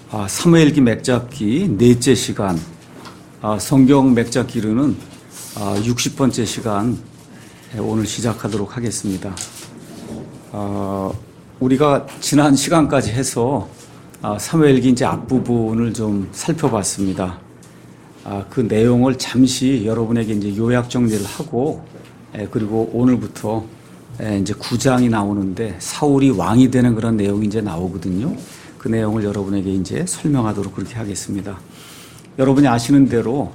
사무엘기 맥잡기 넷째 시간, 성경 맥잡기로는 60번째 시간 오늘 시작하도록 하겠습니다. 우리가 지난 시간까지 해서 사무엘기 이제 앞부분을 좀 살펴봤습니다. 그 내용을 잠시 여러분에게 이제 요약 정리를 하고, 그리고 오늘부터 이제 9장이 나오는데 사울이 왕이 되는 그런 내용이 이제 나오거든요. 그 내용을 여러분에게 이제 설명하도록 그렇게 하겠습니다. 여러분이 아시는 대로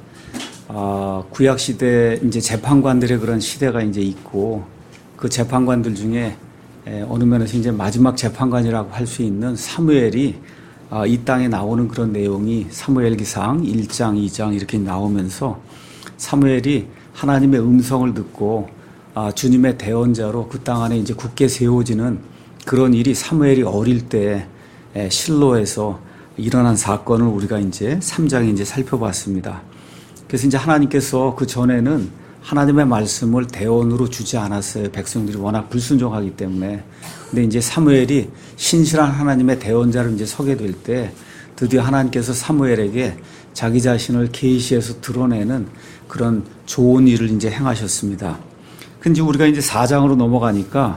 구약 시대 이제 재판관들의 그런 시대가 이제 있고, 그 재판관들 중에 어느 면에서 이제 마지막 재판관이라고 할 수 있는 사무엘이 이 땅에 나오는 그런 내용이 사무엘기상 1장, 2장 이렇게 나오면서 사무엘이 하나님의 음성을 듣고 주님의 대언자로 그 땅 안에 이제 굳게 세워지는 그런 일이 사무엘이 어릴 때 실로에서 일어난 사건을 우리가 이제 3장에 이제 살펴봤습니다. 그래서 이제 하나님께서 그 전에는 하나님의 말씀을 대언으로 주지 않았어요. 백성들이 워낙 불순종하기 때문에. 근데 이제 사무엘이 신실한 하나님의 대언자로 이제 서게 될 때 드디어 하나님께서 사무엘에게 자기 자신을 계시해서 드러내는 그런 좋은 일을 이제 행하셨습니다. 근데 우리가 이제 4장으로 넘어가니까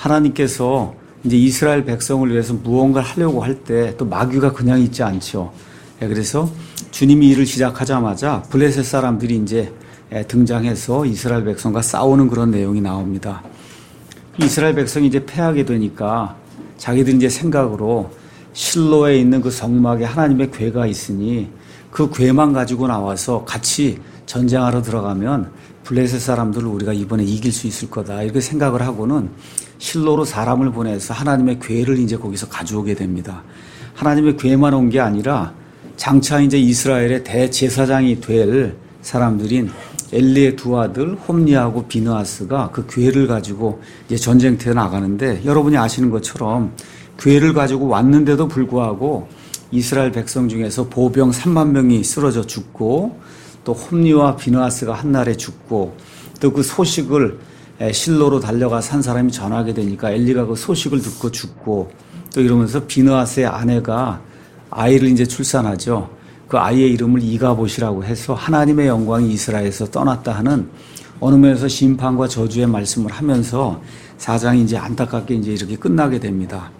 하나님께서 이제 이스라엘 백성을 위해서 무언가를 하려고 할 때 또 마귀가 그냥 있지 않죠. 그래서 주님이 일을 시작하자마자 블레셋 사람들이 이제 등장해서 이스라엘 백성과 싸우는 그런 내용이 나옵니다. 이스라엘 백성이 이제 패하게 되니까 자기들 이제 생각으로 실로에 있는 그 성막에 하나님의 궤가 있으니 그 궤만 가지고 나와서 같이 전쟁하러 들어가면 블레셋 사람들을 우리가 이번에 이길 수 있을 거다 이렇게 생각을 하고는 실로로 사람을 보내서 하나님의 궤를 이제 거기서 가져오게 됩니다. 하나님의 궤만 온 게 아니라 장차 이제 이스라엘의 대제사장이 될 사람들인 엘리의 두 아들 홈리하고 비느하스가 그 궤를 가지고 이제 전쟁터에 나가는데, 여러분이 아시는 것처럼 궤를 가지고 왔는데도 불구하고 이스라엘 백성 중에서 보병 3만 명이 쓰러져 죽고, 또 홈리와 비느하스가 한날에 죽고, 또 그 소식을 실로로 달려가서 한 사람이 전하게 되니까 엘리가 그 소식을 듣고 죽고, 또 이러면서 비느하스의 아내가 아이를 이제 출산하죠. 그 아이의 이름을 이가봇이라고 해서 하나님의 영광이 이스라엘에서 떠났다 하는 어느 면에서 심판과 저주의 말씀을 하면서 4장이 이제 안타깝게 이제 이렇게 끝나게 됩니다.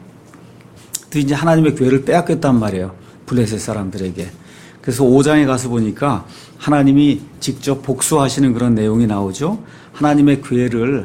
또 이제 하나님의 궤를 빼앗겼단 말이에요. 블레셋 사람들에게. 그래서 5장에 가서 보니까 하나님이 직접 복수하시는 그런 내용이 나오죠. 하나님의 궤를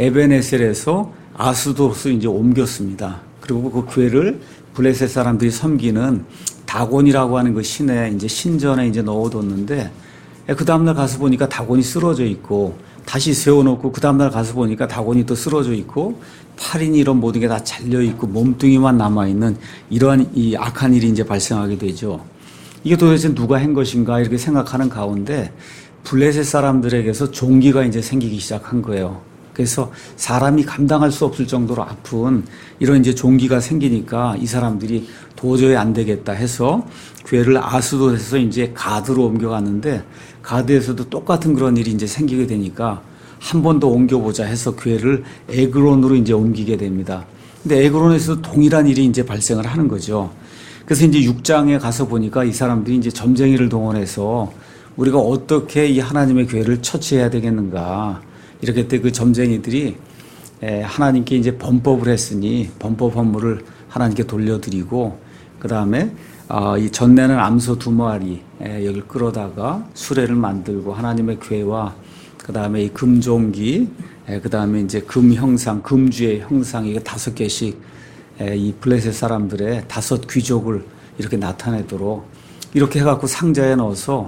에벤에셀에서 아스도로 이제 옮겼습니다. 그리고 그 궤를 블레셋 사람들이 섬기는 다곤이라고 하는 그 신에 이제 신전에 이제 넣어뒀는데, 그 다음날 가서 보니까 다곤이 쓰러져 있고, 다시 세워놓고 그 다음날 가서 보니까 다곤이 또 쓰러져 있고, 팔이니 이런 모든 게 다 잘려 있고 몸뚱이만 남아 있는 이러한 이 악한 일이 이제 발생하게 되죠. 이게 도대체 누가 한 것인가 이렇게 생각하는 가운데 블레셋 사람들에게서 종기가 이제 생기기 시작한 거예요. 그래서 사람이 감당할 수 없을 정도로 아픈 이런 이제 종기가 생기니까 이 사람들이 도저히 안 되겠다 해서 궤를 아스돗에서 이제 가드로 옮겨갔는데, 가드에서도 똑같은 그런 일이 이제 생기게 되니까 한 번 더 옮겨보자 해서 궤를 에그론으로 이제 옮기게 됩니다. 근데 에그론에서도 동일한 일이 이제 발생을 하는 거죠. 그래서 이제 6장에 가서 보니까 이 사람들이 이제 점쟁이를 동원해서 우리가 어떻게 이 하나님의 궤를 처치해야 되겠는가. 이렇게 때 그 점쟁이들이 하나님께 이제 범법을 했으니 범법 헌물을 하나님께 돌려드리고, 그 다음에 이 전내는 암소 2마리 여기를 끌어다가 수레를 만들고 하나님의 궤와 그 다음에 이 금종기, 그 다음에 이제 금 형상, 금주의 형상 이게 5개씩 이 블레셋 사람들의 5 귀족을 이렇게 나타내도록 이렇게 해갖고 상자에 넣어서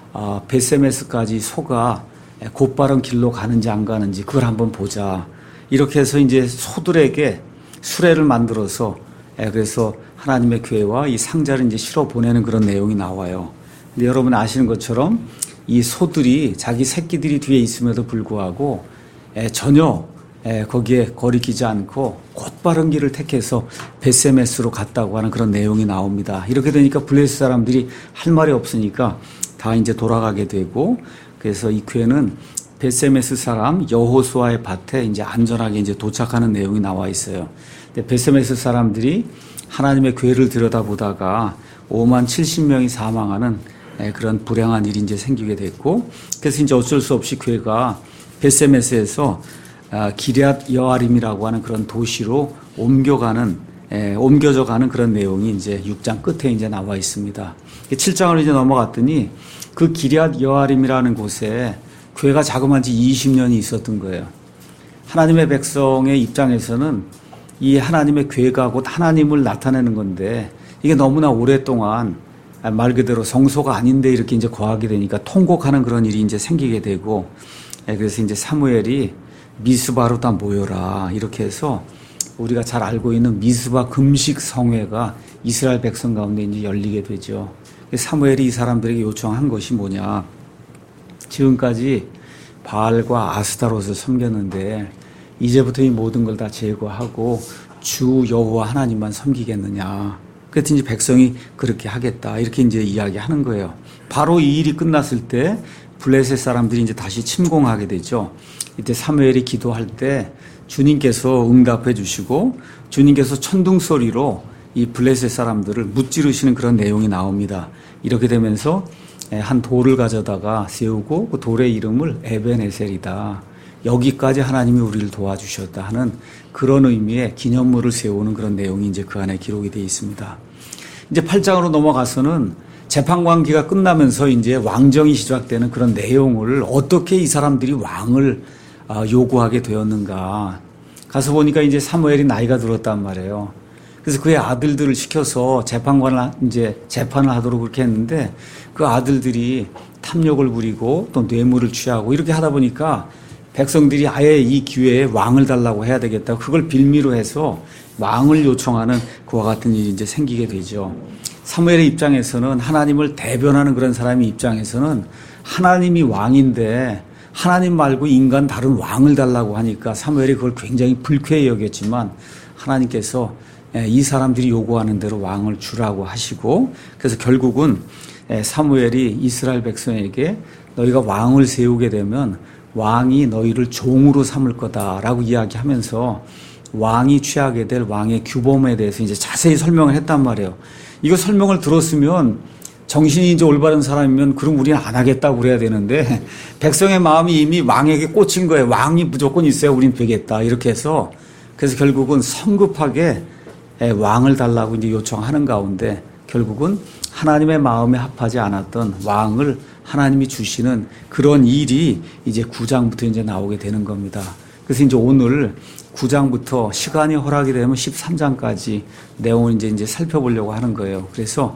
베세메스까지 소가 곧바른 길로 가는지 안 가는지 그걸 한번 보자. 이렇게 해서 이제 소들에게 수레를 만들어서 그래서 하나님의 궤와 이 상자를 이제 실어 보내는 그런 내용이 나와요. 근데 여러분 아시는 것처럼 이 소들이 자기 새끼들이 뒤에 있음에도 불구하고 전혀 거기에 거리끼지 않고 곧바른 길을 택해서 베세메스로 갔다고 하는 그런 내용이 나옵니다. 이렇게 되니까 블레셋 사람들이 할 말이 없으니까 다 이제 돌아가게 되고, 그래서 이 궤는 베세메스 사람 여호수아의 밭에 이제 안전하게 이제 도착하는 내용이 나와 있어요. 근데 베세메스 사람들이 하나님의 궤를 들여다보다가 5만 70명이 사망하는 그런 불행한 일이 이제 생기게 됐고, 그래서 이제 어쩔 수 없이 교회가 벳세메스에서 기럇 여아림이라고 하는 그런 도시로 옮겨져 가는 그런 내용이 이제 6장 끝에 이제 나와 있습니다. 7장으로 이제 넘어갔더니 그 기럇 여아림이라는 곳에 교회가 자그마치 20년이 있었던 거예요. 하나님의 백성의 입장에서는 이 하나님의 교회가 곧 하나님을 나타내는 건데, 이게 너무나 오랫동안 말 그대로 성소가 아닌데 이렇게 이제 거하게 되니까 통곡하는 그런 일이 이제 생기게 되고, 그래서 이제 사무엘이 미스바로 다 모여라 이렇게 해서 우리가 잘 알고 있는 미스바 금식 성회가 이스라엘 백성 가운데 이제 열리게 되죠. 사무엘이 이 사람들에게 요청한 것이 뭐냐? 지금까지 바알과 아스타롯을 섬겼는데 이제부터 이 모든 걸 다 제거하고 주 여호와 하나님만 섬기겠느냐? 그랬더니 이제 백성이 그렇게 하겠다 이렇게 이제 이야기하는 거예요. 바로 이 일이 끝났을 때 블레셋 사람들이 이제 다시 침공하게 되죠. 이때 사무엘이 기도할 때 주님께서 응답해 주시고 주님께서 천둥 소리로 이 블레셋 사람들을 무찌르시는 그런 내용이 나옵니다. 이렇게 되면서 한 돌을 가져다가 세우고 그 돌의 이름을 에벤에셀이다. 여기까지 하나님이 우리를 도와주셨다 하는 그런 의미의 기념물을 세우는 그런 내용이 이제 그 안에 기록이 되어 있습니다. 이제 8장으로 넘어가서는 재판관기가 끝나면서 이제 왕정이 시작되는 그런 내용을 어떻게 이 사람들이 왕을 요구하게 되었는가. 가서 보니까 이제 사무엘이 나이가 들었단 말이에요. 그래서 그의 아들들을 시켜서 재판관을 이제 재판을 하도록 그렇게 했는데 그 아들들이 탐욕을 부리고 또 뇌물을 취하고 이렇게 하다 보니까 백성들이 아예 이 기회에 왕을 달라고 해야 되겠다. 그걸 빌미로 해서 왕을 요청하는 그와 같은 일이 이제 생기게 되죠. 사무엘의 입장에서는 하나님을 대변하는 그런 사람의 입장에서는 하나님이 왕인데 하나님 말고 인간 다른 왕을 달라고 하니까 사무엘이 그걸 굉장히 불쾌히 여겼지만 하나님께서 이 사람들이 요구하는 대로 왕을 주라고 하시고 그래서 결국은 사무엘이 이스라엘 백성에게 너희가 왕을 세우게 되면 왕이 너희를 종으로 삼을 거다라고 이야기하면서 왕이 취하게 될 왕의 규범에 대해서 이제 자세히 설명을 했단 말이에요. 이거 설명을 들었으면 정신이 이제 올바른 사람이면 그럼 우리는 안 하겠다고 그래야 되는데 백성의 마음이 이미 왕에게 꽂힌 거예요. 왕이 무조건 있어야 우린 되겠다 이렇게 해서 그래서 결국은 성급하게 왕을 달라고 이제 요청하는 가운데 결국은 하나님의 마음에 합하지 않았던 왕을 하나님이 주시는 그런 일이 이제 9장부터 이제 나오게 되는 겁니다. 그래서 이제 오늘 9장부터 시간이 허락이 되면 13장까지 내용을 이제 살펴보려고 하는 거예요. 그래서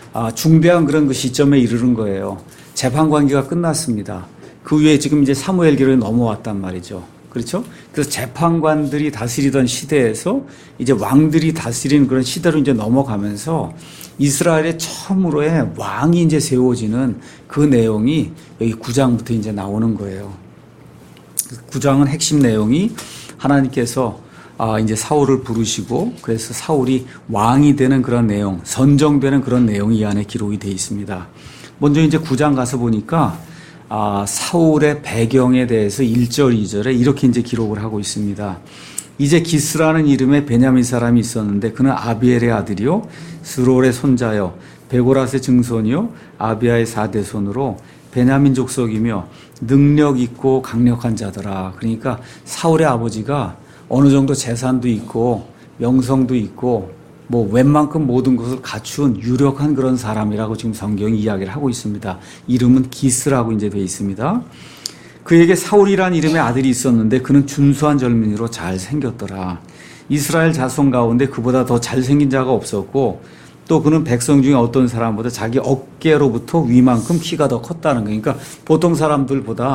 중대한 그런 그 시점에 이르는 거예요. 재판 관계가 끝났습니다. 그 위에 지금 이제 사무엘기로 넘어왔단 말이죠. 그렇죠? 그래서 재판관들이 다스리던 시대에서 이제 왕들이 다스리는 그런 시대로 이제 넘어가면서 이스라엘의 처음으로의 왕이 이제 세워지는 그 내용이 여기 9장부터 이제 나오는 거예요. 9장은 핵심 내용이 하나님께서 이제 사울을 부르시고 그래서 사울이 왕이 되는 그런 내용, 선정되는 그런 내용이 이 안에 기록이 되어 있습니다. 먼저 이제 9장 가서 보니까 사울의 배경에 대해서 1절, 2절에 이렇게 이제 기록을 하고 있습니다. 이제 기스라는 이름의 베냐민 사람이 있었는데 그는 아비엘의 아들이요 스롤의 손자요 베고라스의 증손이요 아비아의 4대손으로 베냐민 족속이며 능력 있고 강력한 자더라. 그러니까 사울의 아버지가 어느 정도 재산도 있고 명성도 있고 뭐 웬만큼 모든 것을 갖춘 유력한 그런 사람이라고 지금 성경이 이야기를 하고 있습니다. 이름은 기스라고 이제 되어 있습니다. 그에게 사울이라는 이름의 아들이 있었는데 그는 준수한 젊은이로 잘생겼더라. 이스라엘 자손 가운데 그보다 더 잘생긴 자가 없었고 또 그는 백성 중에 어떤 사람보다 자기 어깨로부터 위만큼 키가 더 컸다는 거예요. 그러니까 보통 사람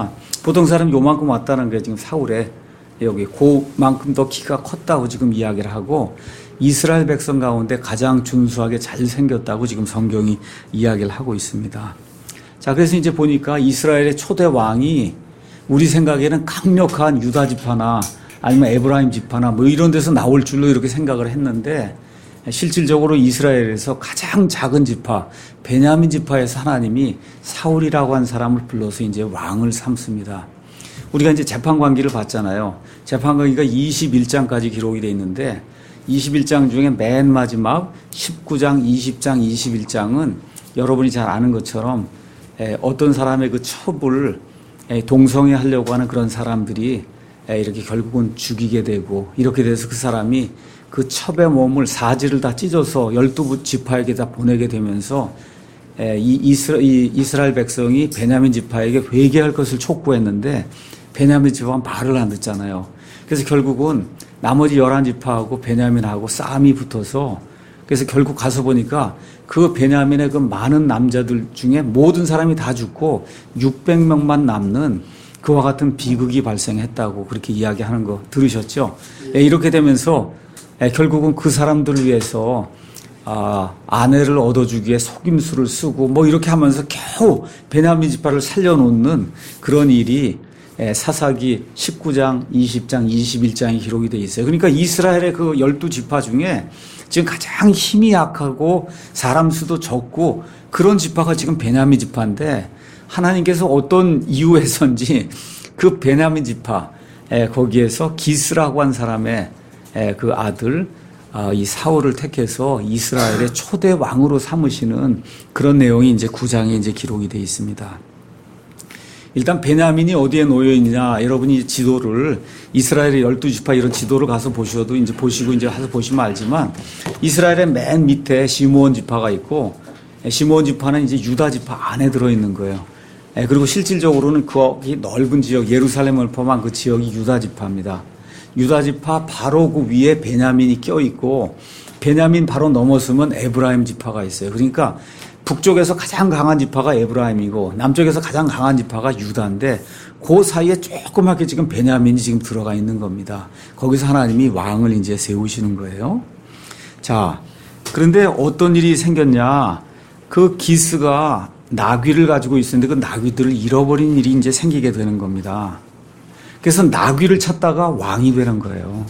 요만큼 왔다는 게 지금 사울의 여기 그만큼 더 키가 컸다고 지금 이야기를 하고 이스라엘 백성 가운데 가장 준수하게 잘생겼다고 지금 성경이 이야기를 하고 있습니다. 자, 그래서 이제 보니까 이스라엘의 초대 왕이 우리 생각에는 강력한 유다 지파나 아니면 에브라임 지파나 뭐 이런 데서 나올 줄로 이렇게 생각을 했는데 실질적으로 이스라엘에서 가장 작은 지파, 베냐민 지파에서 하나님이 사울이라고 한 사람을 불러서 이제 왕을 삼습니다. 우리가 이제 재판관기를 봤잖아요. 재판관기가 21장까지 기록이 되어 있는데 21장 중에 맨 마지막 19장, 20장, 21장은 여러분이 잘 아는 것처럼 어떤 사람의 그 첩을 동성애하려고 하는 그런 사람들이 이렇게 결국은 죽이게 되고, 이렇게 돼서 그 사람이 그 첩의 몸을 사지를 다 찢어서 12지파에게 다 보내게 되면서 이 이스라엘 백성이 베냐민 지파에게 회개할 것을 촉구했는데 베냐민 지파가 말을 안 듣잖아요. 그래서 결국은 나머지 11지파하고 베냐민하고 싸움이 붙어서, 그래서 결국 가서 보니까 그 베냐민의 그 많은 남자들 중에 모든 사람이 다 죽고 600명만 남는 그와 같은 비극이 발생했다고 그렇게 이야기하는 거 들으셨죠? 이렇게 되면서 결국은 그 사람들을 위해서 아내를 얻어주기 위해 속임수를 쓰고 뭐 이렇게 하면서 겨우 베냐민 지파를 살려놓는 그런 일이 사사기 19장, 20장, 21장에 기록이 되어 있어요. 그러니까 이스라엘의 그 12지파 중에 지금 가장 힘이 약하고 사람 수도 적고 그런 지파가 지금 베냐민 지파인데, 하나님께서 어떤 이유에서인지 그 베냐민 지파 거기에서 기스라고 한 사람의 그 아들 이 사울을 택해서 이스라엘의 초대 왕으로 삼으시는 그런 내용이 이제 9장에 이제 기록이 되어 있습니다. 일단 베냐민이 어디에 놓여 있느냐, 여러분이 지도를 이스라엘의 12지파 이런 지도를 가서 보셔도 이제 보시고 이제 가서 보시면 알지만, 이스라엘의 맨 밑에 시므온 지파가 있고, 시므온 지파는 이제 유다 지파 안에 들어 있는 거예요. 그리고 실질적으로는 그 넓은 지역, 예루살렘을 포함한 그 지역이 유다 지파입니다. 유다 지파 바로 그 위에 베냐민이 껴 있고, 베냐민 바로 넘어서면 에브라임 지파가 있어요. 그러니까 북쪽에서 가장 강한 지파가 에브라임이고 남쪽에서 가장 강한 지파가 유다인데, 그 사이에 조그맣게 지금 베냐민이 지금 들어가 있는 겁니다. 거기서 하나님이 왕을 이제 세우시는 거예요. 자, 그런데 어떤 일이 생겼냐? 그 기스가 나귀를 가지고 있었는데 그 나귀들을 잃어버린 일이 이제 생기게 되는 겁니다. 그래서 나귀를 찾다가 왕이 되는 거예요.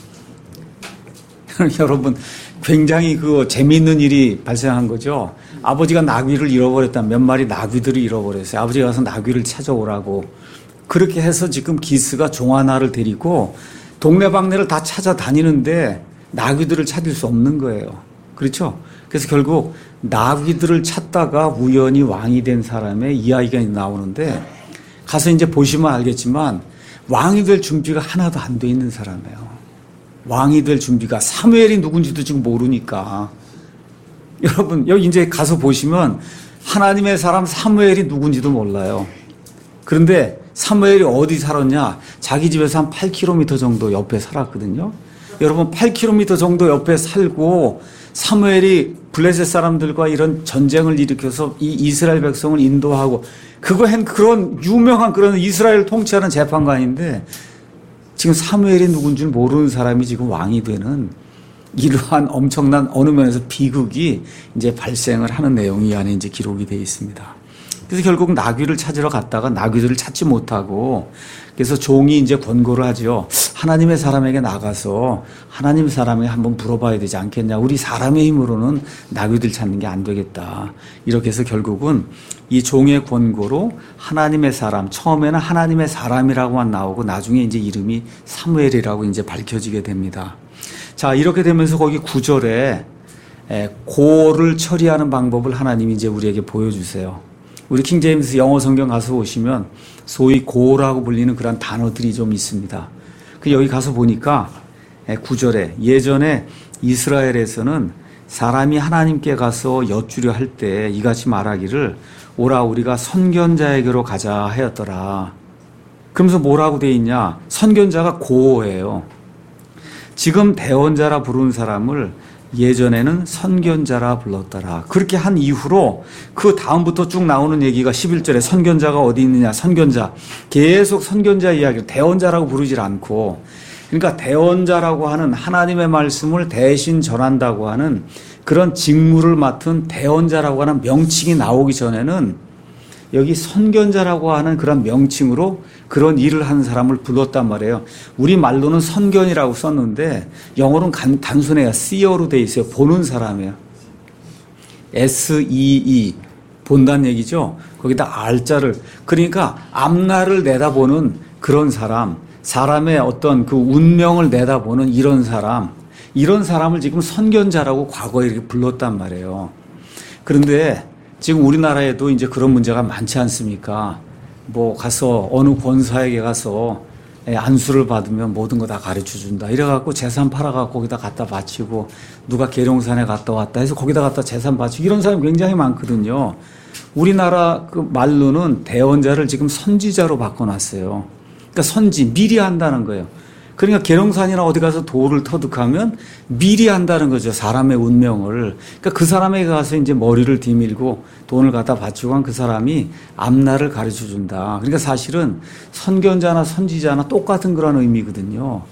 여러분, 굉장히 그 재미있는 일이 발생한 거죠. 아버지가 나귀를 잃어버렸다. 몇 마리 나귀들을 잃어버렸어요. 아버지가 가서 나귀를 찾아오라고. 그렇게 해서 지금 기스가 종아나를 데리고 동네방네를 다 찾아다니는데 나귀들을 찾을 수 없는 거예요. 그렇죠? 그래서 결국 나귀들을 찾다가 우연히 왕이 된 사람의 이야기가 나오는데, 가서 이제 보시면 알겠지만 왕이 될 준비가 하나도 안 돼 있는 사람이에요. 왕이 될 준비가, 사무엘이 누군지도 지금 모르니까. 여러분, 여기 이제 가서 보시면 하나님의 사람 사무엘이 누군지도 몰라요. 그런데 사무엘이 어디 살았냐? 자기 집에서 한 8km 정도 옆에 살았거든요. 여러분, 8km 정도 옆에 살고 사무엘이 블레셋 사람들과 이런 전쟁을 일으켜서 이 이스라엘 백성을 인도하고 그거 한 그런 유명한 그런 이스라엘 통치하는 재판관인데, 지금 사무엘이 누군지 모르는 사람이 지금 왕이 되는 이러한 엄청난 어느 면에서 비극이 이제 발생을 하는 내용이 이 안에 이제 기록이 되어 있습니다. 그래서 결국 나귀를 찾으러 갔다가 나귀들을 찾지 못하고, 그래서 종이 이제 권고를 하죠. 하나님의 사람에게 나가서 하나님의 사람에게 한번 물어봐야 되지 않겠냐. 우리 사람의 힘으로는 나귀들 찾는 게 안 되겠다. 이렇게 해서 결국은 이 종의 권고로 하나님의 사람, 처음에는 하나님의 사람이라고만 나오고 나중에 이제 이름이 사무엘이라고 이제 밝혀지게 됩니다. 자, 이렇게 되면서 거기 9절에 고를 처리하는 방법을 하나님이 이제 우리에게 보여주세요. 우리 킹제임스 영어 성경 가서 보시면 소위 고라고 불리는 그런 단어들이 좀 있습니다. 그 여기 가서 보니까 9절에 예전에 이스라엘에서는 사람이 하나님께 가서 여쭈려 할 때 이같이 말하기를 오라 우리가 선견자에게로 가자 하였더라. 그러면서 뭐라고 돼 있냐? 선견자가 고예요. 지금 대언자라 부르는 사람을 예전에는 선견자라 불렀더라. 그렇게 한 이후로 그 다음부터 쭉 나오는 얘기가 11절에 선견자가 어디 있느냐, 선견자. 계속 선견자 이야기를 대언자라고 부르질 않고, 그러니까 대언자라고 하는 하나님의 말씀을 대신 전한다고 하는 그런 직무를 맡은 대언자라고 하는 명칭이 나오기 전에는 여기 선견자라고 하는 그런 명칭으로 그런 일을 하는 사람을 불렀단 말이에요. 우리 말로는 선견이라고 썼는데 영어로는 단순해요. see어로 돼 있어요. 보는 사람이에요. S-E-E 본다는 얘기죠. 거기다 R자를, 그러니까 앞날을 내다보는 그런 사람, 사람의 어떤 그 운명을 내다보는 이런 사람, 이런 사람을 지금 선견자라고 과거에 이렇게 불렀단 말이에요. 그런데 지금 우리나라에도 이제 그런 문제가 많지 않습니까? 뭐 가서 어느 권사에게 가서 안수를 받으면 모든 거 다 가르쳐 준다. 이래갖고 재산 팔아갖고 거기다 갖다 바치고 누가 계룡산에 갔다 왔다 해서 거기다 갖다 재산 바치고 이런 사람이 굉장히 많거든요. 우리나라 그 말로는 대언자를 지금 선지자로 바꿔놨어요. 그러니까 선지, 미리 한다는 거예요. 그러니까 계룡산이나 어디 가서 돌을 터득하면 미리 한다는 거죠. 사람의 운명을. 그러니까 그 사람에게 가서 이제 머리를 뒤밀고 돈을 갖다 바치고 한 그 사람이 앞날을 가르쳐 준다. 그러니까 사실은 선견자나 선지자나 똑같은 그런 의미거든요.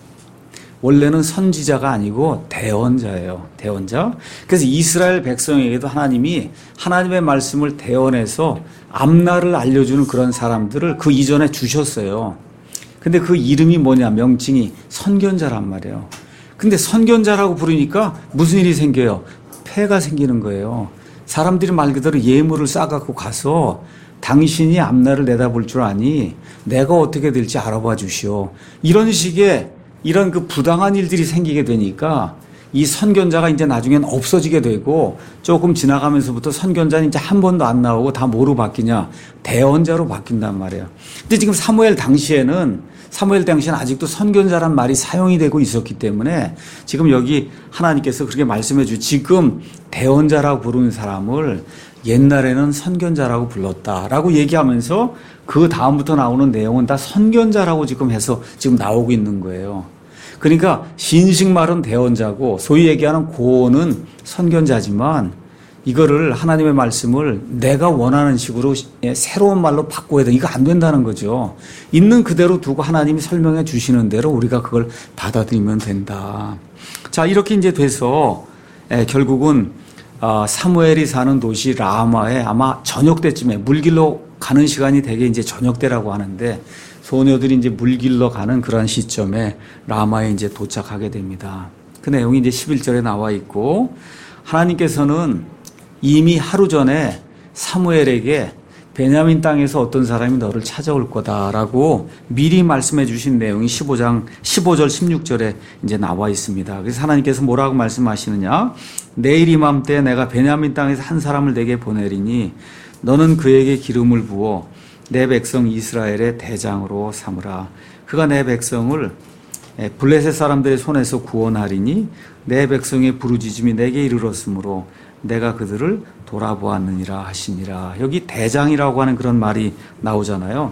원래는 선지자가 아니고 대언자예요. 대언자. 그래서 이스라엘 백성에게도 하나님이 하나님의 말씀을 대언해서 앞날을 알려주는 그런 사람들을 그 이전에 주셨어요. 근데 그 이름이 뭐냐, 명칭이 선견자란 말이에요. 근데 선견자라고 부르니까 무슨 일이 생겨요? 폐가 생기는 거예요. 사람들이 말 그대로 예물을 싸갖고 가서 당신이 앞날을 내다볼 줄 아니 내가 어떻게 될지 알아봐 주시오. 이런 식의 이런 그 부당한 일들이 생기게 되니까 이 선견자가 이제 나중엔 없어지게 되고 조금 지나가면서부터 선견자는 이제 한 번도 안 나오고 다 뭐로 바뀌냐? 대언자로 바뀐단 말이에요. 근데 지금 사무엘 당시에는 아직도 선견자란 말이 사용이 되고 있었기 때문에 지금 여기 하나님께서 그렇게 말씀해 주시고 지금 대언자라고 부르는 사람을 옛날에는 선견자라고 불렀다라고 얘기하면서 그 다음부터 나오는 내용은 다 선견자라고 지금 해서 지금 나오고 있는 거예요. 그러니까 신식말은 대언자고 소위 얘기하는 고언은 선견자지만 이거를 하나님의 말씀을 내가 원하는 식으로 새로운 말로 바꿔야 돼. 이거 안 된다는 거죠. 있는 그대로 두고 하나님이 설명해 주시는 대로 우리가 그걸 받아들이면 된다. 자, 이렇게 이제 돼서 결국은 사무엘이 사는 도시 라마에 아마 저녁 때쯤에 물길로 가는 시간이 되게 이제 저녁 때라고 하는데 소녀들이 이제 물길로 가는 그런 시점에 라마에 이제 도착하게 됩니다. 그 내용이 이제 11절에 나와 있고 하나님께서는 이미 하루 전에 사무엘에게 베냐민 땅에서 어떤 사람이 너를 찾아올 거다라고 미리 말씀해 주신 내용이 15절 16절에 이제 나와 있습니다. 그래서 하나님께서 뭐라고 말씀하시느냐? 내일 이맘때 내가 베냐민 땅에서 한 사람을 내게 보내리니 너는 그에게 기름을 부어 내 백성 이스라엘의 대장으로 삼으라. 그가 내 백성을 블레셋 사람들의 손에서 구원하리니 내 백성의 부르짖음이 내게 이르렀으므로 내가 그들을 돌아보았느니라 하시니라. 여기 대장이라고 하는 그런 말이 나오잖아요.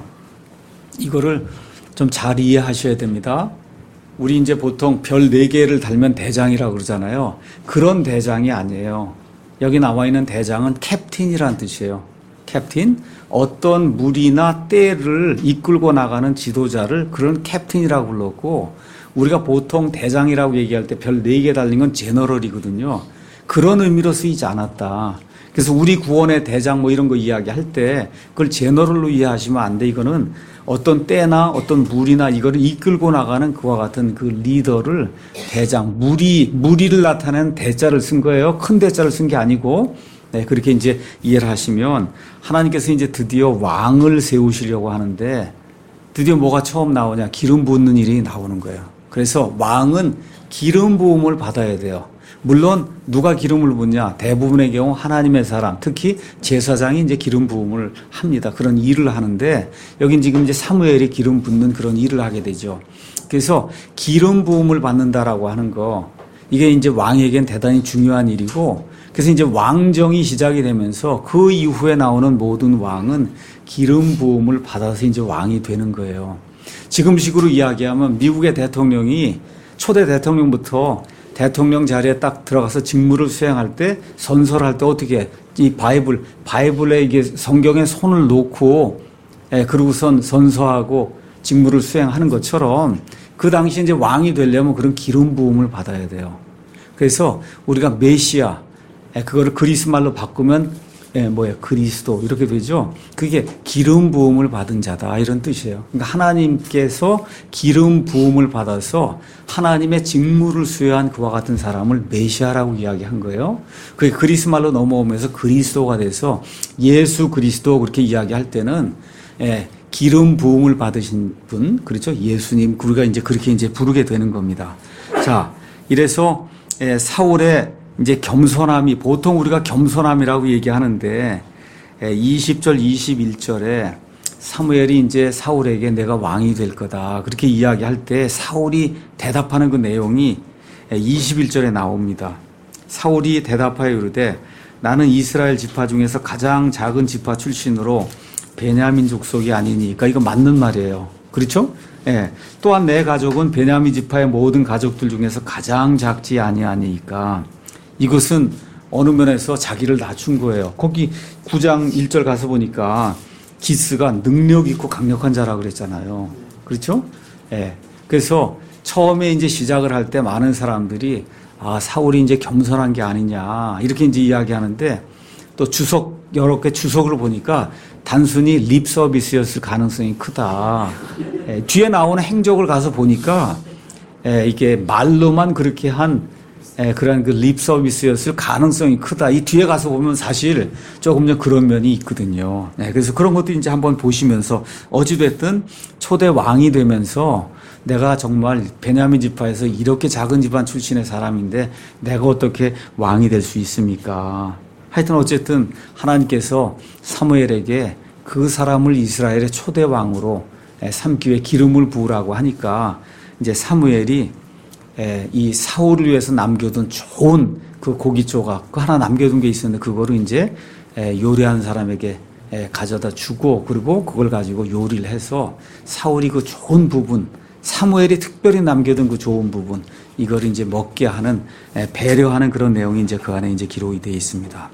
이거를 좀 잘 이해하셔야 됩니다. 우리 이제 보통 별 4개를 달면 대장이라고 그러잖아요. 그런 대장이 아니에요. 여기 나와 있는 대장은 캡틴이라는 뜻이에요. 캡틴, 어떤 무리나 때를 이끌고 나가는 지도자를 그런 캡틴이라고 불렀고 우리가 보통 대장이라고 얘기할 때 별 4개 달린 건 제너럴이거든요. 그런 의미로 쓰이지 않았다. 그래서 우리 구원의 대장 뭐 이런 거 이야기할 때 그걸 제너럴로 이해하시면 안 돼. 이거는 어떤 때나 어떤 무리나 이거를 이끌고 나가는 그와 같은 그 리더를 대장, 무리를 나타내는 대자를 쓴 거예요. 큰 대자를 쓴 게 아니고. 네, 그렇게 이제 이해를 하시면 하나님께서 이제 드디어 왕을 세우시려고 하는데 드디어 뭐가 처음 나오냐? 기름 붓는 일이 나오는 거예요. 그래서 왕은 기름 부음을 받아야 돼요. 물론 누가 기름을 붓냐? 대부분의 경우 하나님의 사람, 특히 제사장이 이제 기름 부음을 합니다. 그런 일을 하는데 여긴 지금 이제 사무엘이 기름 붓는 그런 일을 하게 되죠. 그래서 기름 부음을 받는다라고 하는 거 이게 이제 왕에겐 대단히 중요한 일이고 그래서 이제 왕정이 시작이 되면서 그 이후에 나오는 모든 왕은 기름 부음을 받아서 이제 왕이 되는 거예요. 지금식으로 이야기하면 미국의 대통령이 초대 대통령부터 대통령 자리에 딱 들어가서 직무를 수행할 때 선서를 할 때 어떻게 이 바이블에 이게 성경에 손을 놓고 그러고선 선서하고 직무를 수행하는 것처럼 그 당시 이제 왕이 되려면 그런 기름 부음을 받아야 돼요. 그래서 우리가 메시아 그거를 그리스 말로 바꾸면 그리스도 이렇게 되죠. 그게 기름 부음을 받은 자다 이런 뜻이에요. 그러니까 하나님께서 기름 부음을 받아서 하나님의 직무를 수여한 그와 같은 사람을 메시아라고 이야기한 거예요. 그게 그리스 말로 넘어오면서 그리스도가 돼서 예수 그리스도 그렇게 이야기할 때는 기름 부음을 받으신 분, 그렇죠? 예수님, 우리가 이제 그렇게 이제 부르게 되는 겁니다. 자, 이래서 사울의 이제 겸손함이 보통 우리가 겸손함이라고 얘기하는데 20절 21절에 사무엘이 이제 사울에게 내가 왕이 될 거다 그렇게 이야기할 때 사울이 대답하는 그 내용이 21절에 나옵니다. 사울이 대답하여 이르되 나는 이스라엘 지파 중에서 가장 작은 지파 출신으로 베냐민 족속이 아니니. 그러니까 이거 맞는 말이에요. 그렇죠? 예. 또한 내 가족은 베냐민 지파의 모든 가족들 중에서 가장 작지 아니하니까. 이것은 어느 면에서 자기를 낮춘 거예요. 거기 9장 1절 가서 보니까 기스가 능력 있고 강력한 자라 그랬잖아요. 그렇죠? 예. 그래서 처음에 이제 시작을 할 때 많은 사람들이 사울이 이제 겸손한 게 아니냐 이렇게 이제 이야기하는데 또 여러 개 주석을 보니까 단순히 립 서비스였을 가능성이 크다. 뒤에 나오는 행적을 가서 보니까 이게 말로만 그렇게 한 그런 그 립 서비스였을 가능성이 크다. 이 뒤에 가서 보면 사실 조금 좀 그런 면이 있거든요. 그래서 그런 것도 이제 한번 보시면서 어찌됐든 초대 왕이 되면서 내가 정말 베냐민 지파에서 이렇게 작은 집안 출신의 사람인데 내가 어떻게 왕이 될 수 있습니까? 하여튼 어쨌든 하나님께서 사무엘에게 그 사람을 이스라엘의 초대 왕으로 삼기 위해 기름을 부으라고 하니까 이제 사무엘이 이 사울을 위해서 남겨둔 좋은 그 고기 조각 그 하나 남겨둔 게 있었는데 그거를 이제 요리하는 사람에게 가져다 주고 그리고 그걸 가지고 요리를 해서 사울이 그 좋은 부분 사무엘이 특별히 남겨둔 그 좋은 부분 이걸 이제 먹게 하는 배려하는 그런 내용이 이제 그 안에 이제 기록이 되어 있습니다.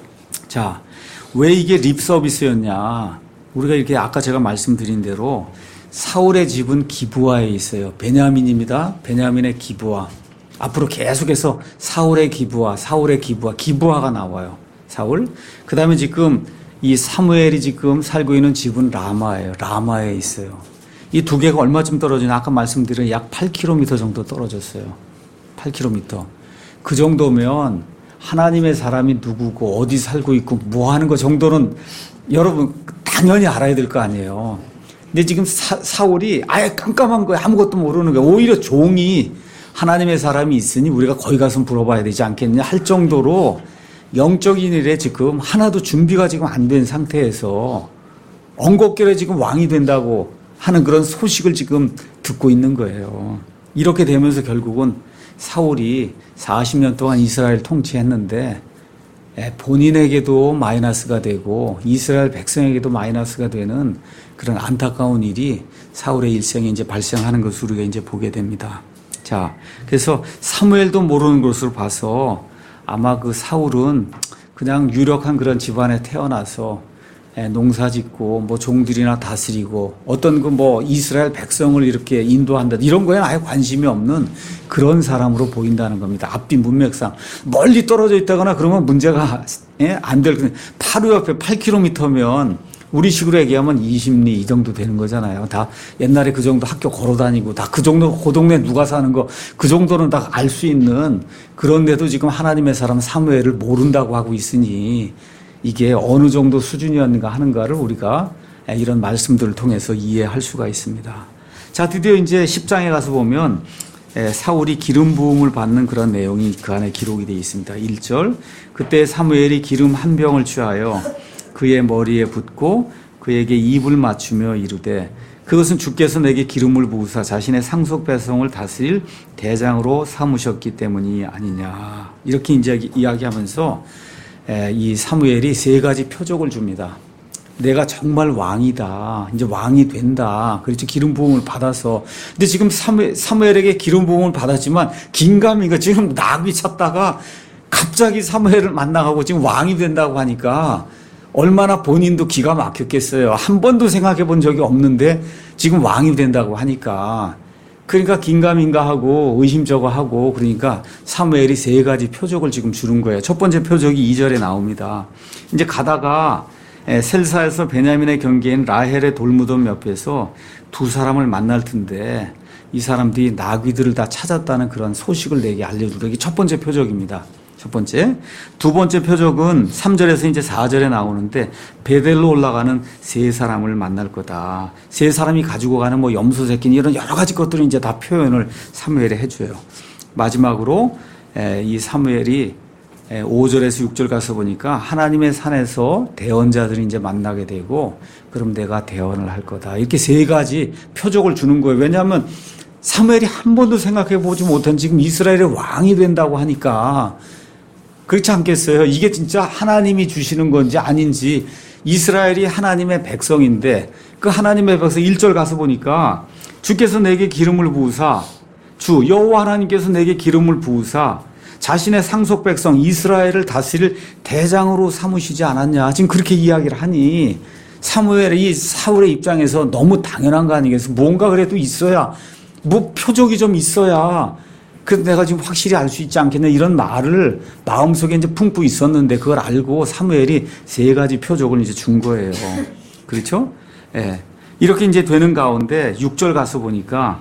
자, 왜 이게 립 서비스였냐? 우리가 이렇게 아까 제가 말씀드린 대로 사울의 집은 기브아에 있어요. 베냐민입니다. 베냐민의 기브아. 앞으로 계속해서 사울의 기브아, 기브아가 나와요. 사울. 그 다음에 지금 이 사무엘이 지금 살고 있는 집은 라마예요. 라마에 있어요. 이 두 개가 얼마쯤 떨어지나 아까 말씀드린 약 8km 정도 떨어졌어요. 8km. 그 정도면 하나님의 사람이 누구고 어디 살고 있고 뭐 하는 거 정도는 여러분 당연히 알아야 될 거 아니에요. 근데 지금 사울이 아예 깜깜한 거예요. 아무것도 모르는 거예요. 오히려 종이 하나님의 사람이 있으니 우리가 거기 가서 물어봐야 되지 않겠냐 할 정도로 영적인 일에 지금 하나도 준비가 지금 안 된 상태에서 엉겁결에 지금 왕이 된다고 하는 그런 소식을 지금 듣고 있는 거예요. 이렇게 되면서 결국은 사울이 40년 동안 이스라엘 통치했는데 본인에게도 마이너스가 되고 이스라엘 백성에게도 마이너스가 되는 그런 안타까운 일이 사울의 일생에 이제 발생하는 것을 우리가 이제 보게 됩니다. 자, 그래서 사무엘도 모르는 것으로 봐서 아마 그 사울은 그냥 유력한 그런 집안에 태어나서 농사 짓고 뭐 종들이나 다스리고 어떤 그 뭐 이스라엘 백성을 이렇게 인도한다 이런 거에는 아예 관심이 없는 그런 사람으로 보인다는 겁니다. 앞뒤 문맥상 멀리 떨어져 있다거나 그러면 문제가 안 될 바로 옆에 8km면 우리식으로 얘기하면 20리 이 정도 되는 거잖아요. 다 옛날에 그 정도 학교 걸어 다니고 다 그 정도 그 동네 누가 사는 거 그 정도는 다 알 수 있는 그런데도 지금 하나님의 사람 사무엘을 모른다고 하고 있으니 이게 어느 정도 수준이었는가 하는가를 우리가 이런 말씀들을 통해서 이해할 수가 있습니다. 자, 드디어 이제 10장에 가서 보면 사울이 기름 부음을 받는 그런 내용이 그 안에 기록이 되어 있습니다. 1절 그때 사무엘이 기름 한 병을 취하여 그의 머리에 붓고 그에게 입을 맞추며 이르되 그것은 주께서 내게 기름을 부으사 자신의 상속 배성을 다스릴 대장으로 삼으셨기 때문이 아니냐 이렇게 이제 이야기하면서 이 사무엘이 세 가지 표적을 줍니다. 내가 정말 왕이다. 이제 왕이 된다. 그렇죠. 기름 부음을 받아서. 근데 지금 사무엘에게 기름 부음을 받았지만 긴가민가 지금 나귀 찾다가 갑자기 사무엘을 만나가고 지금 왕이 된다고 하니까 얼마나 본인도 기가 막혔겠어요. 한 번도 생각해 본 적이 없는데 지금 왕이 된다고 하니까. 그러니까 긴가민가 하고 의심저거 하고 그러니까 사무엘이 세 가지 표적을 지금 주는 거예요. 첫 번째 표적이 2절에 나옵니다. 이제 가다가 셀사에서 베냐민의 경계인 라헬의 돌무덤 옆에서 두 사람을 만날 텐데 이 사람들이 나귀들을 다 찾았다는 그런 소식을 내게 알려주려. 이게 첫 번째 표적입니다. 첫 번째. 두 번째 표적은 3절에서 이제 4절에 나오는데 베델로 올라가는 세 사람을 만날 거다. 세 사람이 가지고 가는 뭐 염소 새끼 이런 여러 가지 것들을 이제 다 표현을 사무엘에 해줘요. 마지막으로 이 사무엘이 5절에서 6절 가서 보니까 하나님의 산에서 대언자들이 이제 만나게 되고 그럼 내가 대언을 할 거다. 이렇게 세 가지 표적을 주는 거예요. 왜냐하면 사무엘이 한 번도 생각해 보지 못한 지금 이스라엘의 왕이 된다고 하니까 그렇지 않겠어요? 이게 진짜 하나님이 주시는 건지 아닌지 이스라엘이 하나님의 백성인데 그 하나님의 백성 1절 가서 보니까 주께서 내게 기름을 부으사 주 여호와 하나님께서 내게 기름을 부으사 자신의 상속 백성 이스라엘을 다스릴 대장으로 삼으시지 않았냐. 지금 그렇게 이야기를 하니 사무엘이 사울의 입장에서 너무 당연한 거 아니겠어요? 뭔가 그래도 있어야 뭐 표적이 좀 있어야 그래서 내가 지금 확실히 알 수 있지 않겠냐 이런 말을 마음속에 이제 품고 있었는데 그걸 알고 사무엘이 세 가지 표적을 이제 준 거예요. 그렇죠? 예. 이렇게 이제 되는 가운데 6절 가서 보니까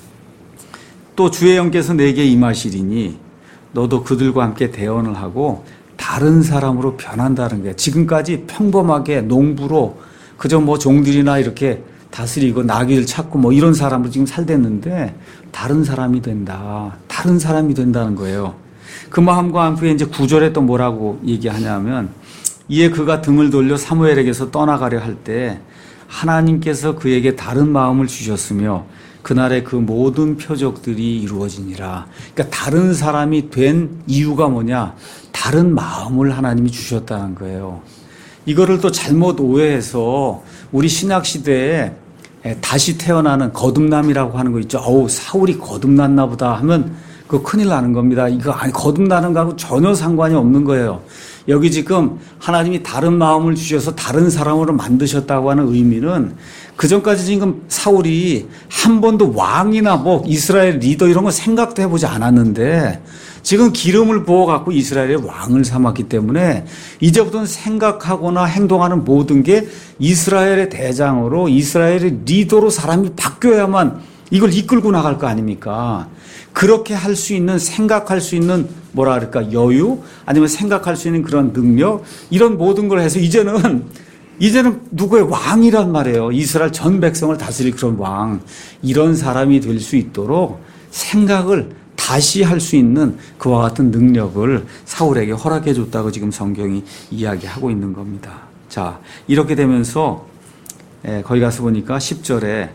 또 주의 영께서 내게 임하시리니 너도 그들과 함께 대언을 하고 다른 사람으로 변한다는 거예요. 지금까지 평범하게 농부로 그저 뭐 종들이나 이렇게 다스리고 나귀를 찾고 뭐 이런 사람으로 지금 살댔는데 다른 사람이 된다. 다른 사람이 된다는 거예요. 그 마음과 함께 이제 9절에 또 뭐라고 얘기하냐면 이에 그가 등을 돌려 사무엘에게서 떠나가려 할 때 하나님께서 그에게 다른 마음을 주셨으며 그날의 그 모든 표적들이 이루어지니라. 그러니까 다른 사람이 된 이유가 뭐냐? 다른 마음을 하나님이 주셨다는 거예요. 이거를 또 잘못 오해해서 우리 신약 시대에 다시 태어나는 거듭남이라고 하는 거 있죠. 어우, 사울이 거듭났나 보다 하면 그거 큰일 나는 겁니다. 이거 아니 거듭나는 거하고 전혀 상관이 없는 거예요. 여기 지금 하나님이 다른 마음을 주셔서 다른 사람으로 만드셨다고 하는 의미는 그전까지 지금 사울이 한 번도 왕이나 뭐 이스라엘 리더 이런 거 생각도 해보지 않았는데 지금 기름을 부어갖고 이스라엘의 왕을 삼았기 때문에 이제부터는 생각하거나 행동하는 모든 게 이스라엘의 대장으로 이스라엘의 리더로 사람이 바뀌어야만 이걸 이끌고 나갈 거 아닙니까? 그렇게 할 수 있는 생각할 수 있는 뭐라 그럴까 여유 아니면 생각할 수 있는 그런 능력 이런 모든 걸 해서 이제는 누구의 왕이란 말이에요. 이스라엘 전 백성을 다스릴 그런 왕 이런 사람이 될 수 있도록 생각을 다시 할 수 있는 그와 같은 능력을 사울에게 허락해 줬다고 지금 성경이 이야기하고 있는 겁니다. 자, 이렇게 되면서 거기 가서 보니까 10절에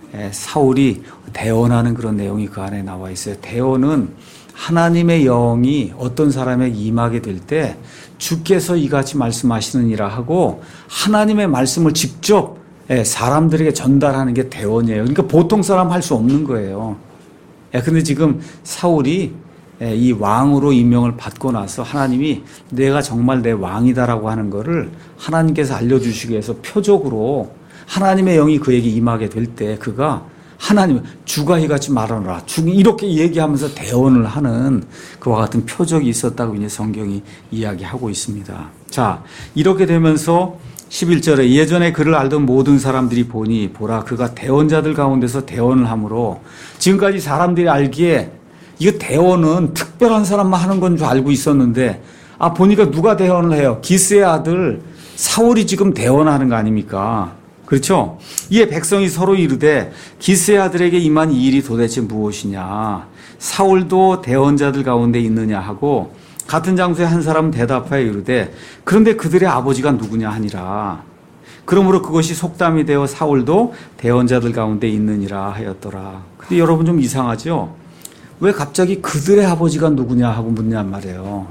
사울이 대언하는 그런 내용이 그 안에 나와 있어요. 대언은 하나님의 영이 어떤 사람에게 임하게 될 때 주께서 이같이 말씀하시느니라 하고 하나님의 말씀을 직접 사람들에게 전달하는 게 대언이에요. 그러니까 보통 사람 할 수 없는 거예요. 근데 지금 사울이 이 왕으로 임명을 받고 나서 하나님이 내가 정말 내 왕이다라고 하는 거를 하나님께서 알려주시기 위해서 표적으로 하나님의 영이 그에게 임하게 될 때 그가 하나님 주가 이같이 말하노라 이렇게 얘기하면서 대언을 하는 그와 같은 표적이 있었다고 이제 성경이 이야기하고 있습니다. 자, 이렇게 되면서 11절에 예전에 그를 알던 모든 사람들이 보니 보라 그가 대언자들 가운데서 대언을 하므로 지금까지 사람들이 알기에 이거 대언은 특별한 사람만 하는 건 줄 알고 있었는데 보니까 누가 대언을 해요? 기스의 아들 사울이 지금 대언하는 거 아닙니까? 그렇죠? 이에 백성이 서로 이르되 기스의 아들에게 임한 이 일이 도대체 무엇이냐? 사울도 대언자들 가운데 있느냐 하고 같은 장소에 한 사람은 대답하여 이르되 그런데 그들의 아버지가 누구냐 하니라. 그러므로 그것이 속담이 되어 사울도 대언자들 가운데 있느니라 하였더라. 근데 여러분 좀 이상하죠? 왜 갑자기 그들의 아버지가 누구냐 하고 묻냔 말이에요.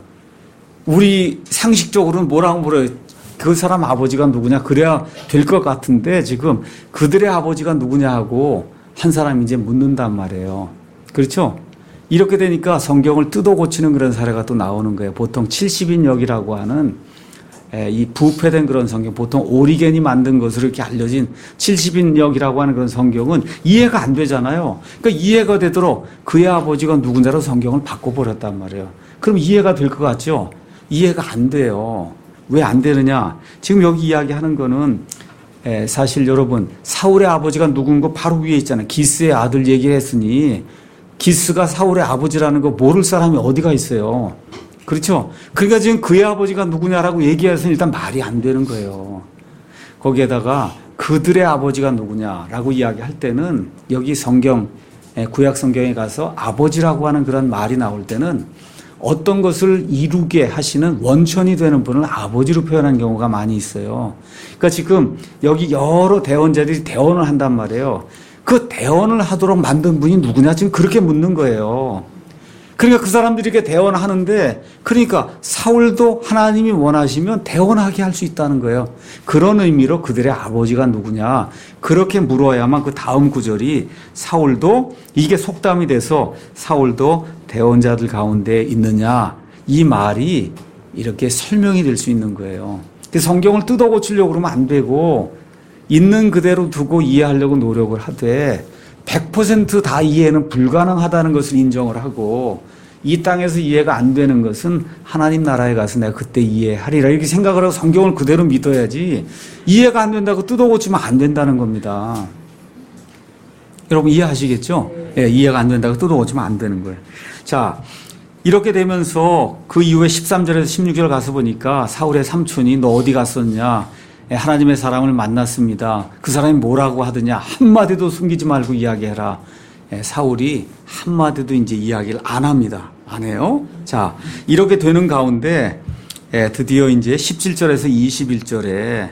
우리 상식적으로는 뭐라고 물어요? 그 사람 아버지가 누구냐 그래야 될 것 같은데 지금 그들의 아버지가 누구냐 하고 한 사람이 이제 묻는단 말이에요. 그렇죠? 이렇게 되니까 성경을 뜯어 고치는 그런 사례가 또 나오는 거예요. 보통 70인역이라고 하는 이 부패된 그런 성경, 보통 오리겐이 만든 것으로 이렇게 알려진 70인역이라고 하는 그런 성경은 이해가 안 되잖아요. 그러니까 이해가 되도록 그의 아버지가 누군가로 성경을 바꿔버렸단 말이에요. 그럼 이해가 될 것 같죠? 이해가 안 돼요. 왜 안 되느냐? 지금 여기 이야기하는 거는 사실 여러분 사울의 아버지가 누군 거 바로 위에 있잖아요. 기스의 아들 얘기를 했으니 기스가 사울의 아버지라는 거 모를 사람이 어디가 있어요. 그렇죠? 그러니까 지금 그의 아버지가 누구냐라고 얘기해서는 일단 말이 안 되는 거예요. 거기에다가 그들의 아버지가 누구냐라고 이야기할 때는 여기 성경 구약 성경에 가서 아버지라고 하는 그런 말이 나올 때는 어떤 것을 이루게 하시는 원천이 되는 분을 아버지로 표현한 경우가 많이 있어요. 그러니까 지금 여기 여러 대원자들이 대원을 한단 말이에요. 그 대원을 하도록 만든 분이 누구냐 지금 그렇게 묻는 거예요. 그러니까 그 사람들에게 대원하는데 그러니까 사울도 하나님이 원하시면 대원하게 할 수 있다는 거예요. 그런 의미로 그들의 아버지가 누구냐 그렇게 물어야만 그 다음 구절이 사울도 이게 속담이 돼서 사울도 대원자들 가운데 있느냐 이 말이 이렇게 설명이 될 수 있는 거예요. 성경을 뜯어 고치려고 그러면 안 되고 있는 그대로 두고 이해하려고 노력을 하되 100% 다 이해는 불가능하다는 것을 인정을 하고 이 땅에서 이해가 안 되는 것은 하나님 나라에 가서 내가 그때 이해하리라 이렇게 생각을 하고 성경을 그대로 믿어야지 이해가 안 된다고 뜯어 고치면 안 된다는 겁니다. 여러분 이해하시겠죠? 예, 이해가 안 된다고 뜯어 고치면 안 되는 거예요. 자, 이렇게 되면서 그 이후에 13절에서 16절 가서 보니까 사울의 삼촌이 너 어디 갔었냐? 하나님의 사람을 만났습니다. 그 사람이 뭐라고 하더냐? 한마디도 숨기지 말고 이야기해라. 사울이 한마디도 이제 이야기를 안 합니다. 안 해요. 자, 이렇게 되는 가운데 드디어 이제 17절에서 21절에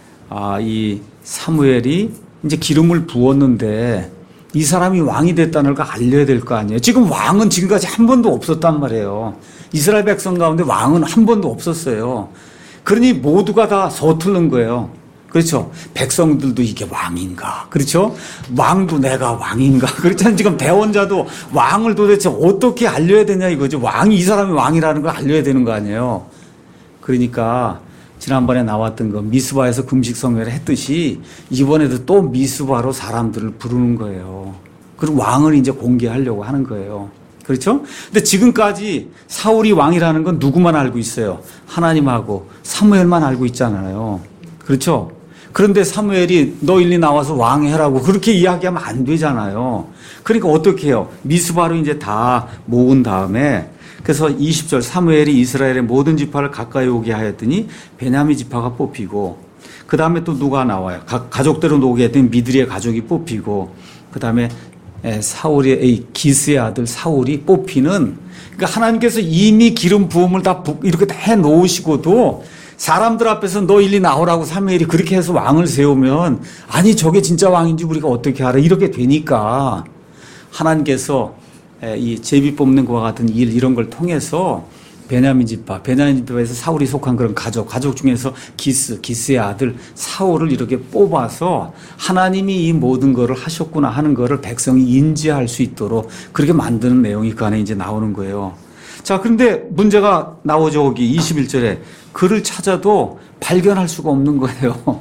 이 사무엘이 이제 기름을 부었는데 이 사람이 왕이 됐다는 걸 알려야 될 거 아니에요. 지금 왕은 지금까지 한 번도 없었단 말이에요. 이스라엘 백성 가운데 왕은 한 번도 없었어요. 그러니 모두가 다 서투른 거예요. 그렇죠. 백성들도 이게 왕인가. 그렇죠. 왕도 내가 왕인가. 그렇잖아요. 지금 대원자도 왕을 도대체 어떻게 알려야 되냐 이거죠. 왕이 이 사람이 왕이라는 걸 알려야 되는 거 아니에요. 그러니까 지난번에 나왔던 거 미스바에서 금식 성회를 했듯이 이번에도 또 미스바로 사람들을 부르는 거예요. 그리고 왕을 이제 공개하려고 하는 거예요. 그렇죠? 근데 지금까지 사울이 왕이라는 건 누구만 알고 있어요? 하나님하고 사무엘만 알고 있잖아요. 그렇죠? 그런데 사무엘이 너 일리 나와서 왕 해라고 그렇게 이야기하면 안 되잖아요. 그러니까 어떻게 해요? 미스바로 이제 다 모은 다음에 그래서 20절 사무엘이 이스라엘의 모든 지파를 가까이 오게 하였더니 베냐민 지파가 뽑히고 그 다음에 또 누가 나와요? 가족대로 오게 했더니 미드리의 가족이 뽑히고 그 다음에 사울의 기스의 아들 사울이 뽑히는 그러니까 하나님께서 이미 기름 부음을 다 이렇게 다 해놓으시고도 사람들 앞에서 너 일리 나오라고 사무엘이 그렇게 해서 왕을 세우면 아니 저게 진짜 왕인지 우리가 어떻게 알아 이렇게 되니까 하나님께서 이 제비 뽑는 것과 같은 일 이런 걸 통해서 베냐민 지파에서 사울이 속한 그런 가족 중에서 기스의 아들 사울을 이렇게 뽑아서 하나님이 이 모든 것을 하셨구나 하는 것을 백성이 인지할 수 있도록 그렇게 만드는 내용이 그 안에 이제 나오는 거예요. 자, 그런데 문제가 나오죠. 여기 21절에 그를 찾아도 발견할 수가 없는 거예요.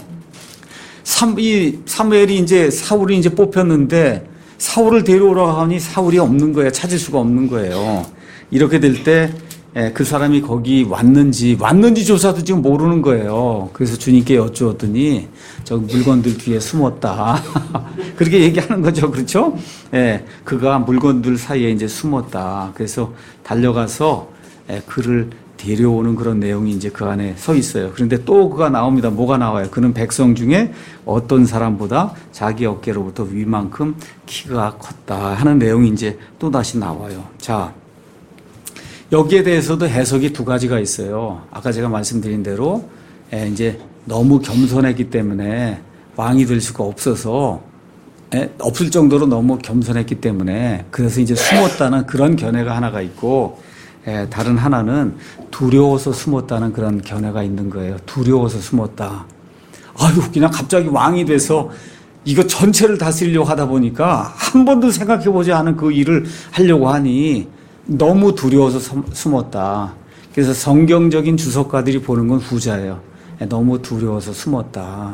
이 사무엘이 이제 사울이 이제 뽑혔는데 사울을 데려오라고 하니 사울이 없는 거예요. 찾을 수가 없는 거예요. 이렇게 될 때 그 사람이 거기 왔는지 조사도 지금 모르는 거예요. 그래서 주님께 여쭈었더니 저 물건들 뒤에 숨었다. 그렇게 얘기하는 거죠. 그렇죠? 예, 그가 물건들 사이에 이제 숨었다. 그래서 달려가서 그를 데려오는 그런 내용이 이제 그 안에 서 있어요. 그런데 또 그가 나옵니다. 뭐가 나와요? 그는 백성 중에 어떤 사람보다 자기 어깨로부터 위만큼 키가 컸다 하는 내용이 이제 또 다시 나와요. 자, 여기에 대해서도 해석이 두 가지가 있어요. 아까 제가 말씀드린 대로 이제 너무 겸손했기 때문에 왕이 될 수가 없어서 없을 정도로 너무 겸손했기 때문에 그래서 이제 숨었다는 그런 견해가 하나가 있고 다른 하나는 두려워서 숨었다는 그런 견해가 있는 거예요. 두려워서 숨었다. 아유, 그냥 갑자기 왕이 돼서 이거 전체를 다스리려고 하다 보니까 한 번도 생각해보지 않은 그 일을 하려고 하니 너무 두려워서 숨었다. 그래서 성경적인 주석가들이 보는 건 후자예요. 너무 두려워서 숨었다.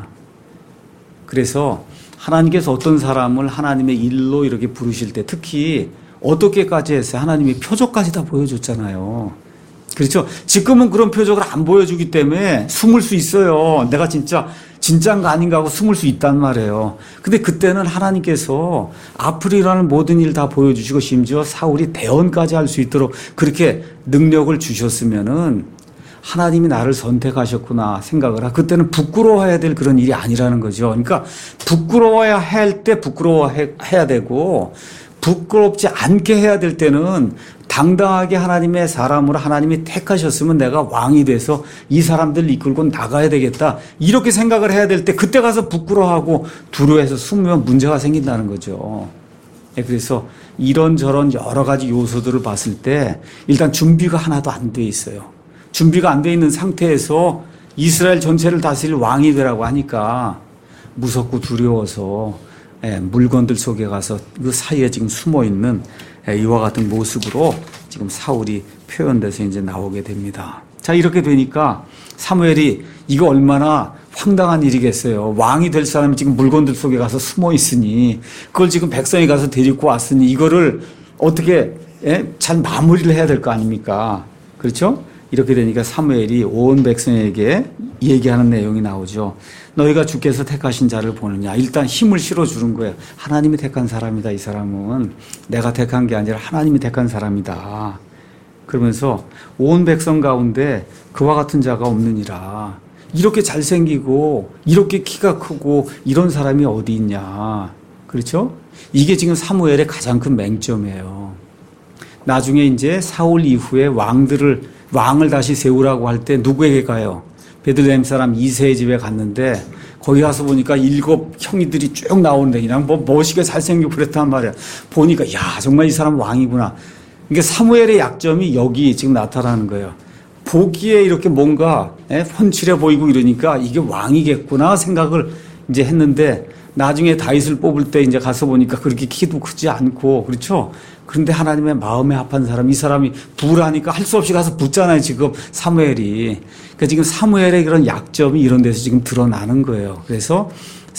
그래서 하나님께서 어떤 사람을 하나님의 일로 이렇게 부르실 때 특히 어떻게까지 했어요? 하나님이 표적까지 다 보여줬잖아요. 그렇죠? 지금은 그런 표적을 안 보여주기 때문에 숨을 수 있어요. 내가 진짜인가 아닌가 하고 숨을 수 있단 말이에요. 근데 그때는 하나님께서 앞으로 일어나는 모든 일 다 보여주시고 심지어 사울이 대언까지 할 수 있도록 그렇게 능력을 주셨으면은 하나님이 나를 선택하셨구나 생각을 하고 그때는 부끄러워해야 될 그런 일이 아니라는 거죠. 그러니까 부끄러워야 할 때 부끄러워해야 되고 부끄럽지 않게 해야 될 때는 당당하게 하나님의 사람으로 하나님이 택하셨으면 내가 왕이 돼서 이 사람들 이끌고 나가야 되겠다. 이렇게 생각을 해야 될 때 그때 가서 부끄러워하고 두려워해서 숨으면 문제가 생긴다는 거죠. 그래서 이런저런 여러 가지 요소들을 봤을 때 일단 준비가 하나도 안 돼 있어요. 준비가 안 돼 있는 상태에서 이스라엘 전체를 다스릴 왕이 되라고 하니까 무섭고 두려워서 물건들 속에 가서 그 사이에 지금 숨어 있는 이와 같은 모습으로 지금 사울이 표현돼서 이제 나오게 됩니다. 자, 이렇게 되니까 사무엘이 이거 얼마나 황당한 일이겠어요. 왕이 될 사람이 지금 물건들 속에 가서 숨어 있으니 그걸 지금 백성이 가서 데리고 왔으니 이거를 어떻게 잘 마무리를 해야 될 거 아닙니까? 그렇죠? 이렇게 되니까 사무엘이 온 백성에게 얘기하는 내용이 나오죠. 너희가 주께서 택하신 자를 보느냐. 일단 힘을 실어주는 거예요. 하나님이 택한 사람이다. 이 사람은 내가 택한 게 아니라 하나님이 택한 사람이다. 그러면서 온 백성 가운데 그와 같은 자가 없느니라. 이렇게 잘생기고 이렇게 키가 크고 이런 사람이 어디 있냐. 그렇죠? 이게 지금 사무엘의 가장 큰 맹점이에요. 나중에 이제 사울 이후에 왕을 다시 세우라고 할 때 누구에게 가요? 베들레헴 사람 이새의 집에 갔는데 거기 가서 보니까 7 형이들이 쭉 나오는데 그냥 뭐 멋있게 잘생기고 그랬단 말이야. 보니까 야 정말 이 사람 왕이구나. 그러니까 사무엘의 약점이 여기 지금 나타나는 거예요. 보기에 이렇게 뭔가 훤칠해 보이고 이러니까 이게 왕이겠구나 생각을 이제 했는데 나중에 다윗을 뽑을 때 이제 가서 보니까 그렇게 키도 크지 않고 그렇죠. 그런데 하나님의 마음에 합한 사람, 이 사람이 부라니까 할 수 없이 가서 붙잖아요. 지금 사무엘이. 그러니까 지금 사무엘의 그런 약점이 이런 데서 지금 드러나는 거예요. 그래서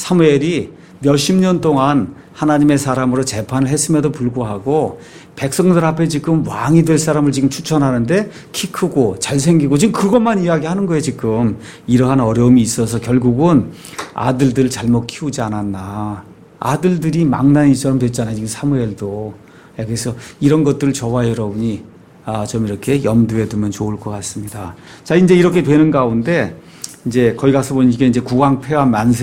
사무엘이 몇십 년 동안 하나님의 사람으로 재판을 했음에도 불구하고 백성들 앞에 지금 왕이 될 사람을 지금 추천하는데 키 크고 잘생기고 지금 그것만 이야기하는 거예요. 지금 이러한 어려움이 있어서 결국은 아들들 잘못 키우지 않았나. 아들들이 망나니처럼 됐잖아요. 지금 사무엘도. 그래서 이런 것들을 저와 여러분이 좀 이렇게 염두에 두면 좋을 것 같습니다. 자, 이제 이렇게 되는 가운데 이제 거기 가서 보니 이게 이제 국왕폐하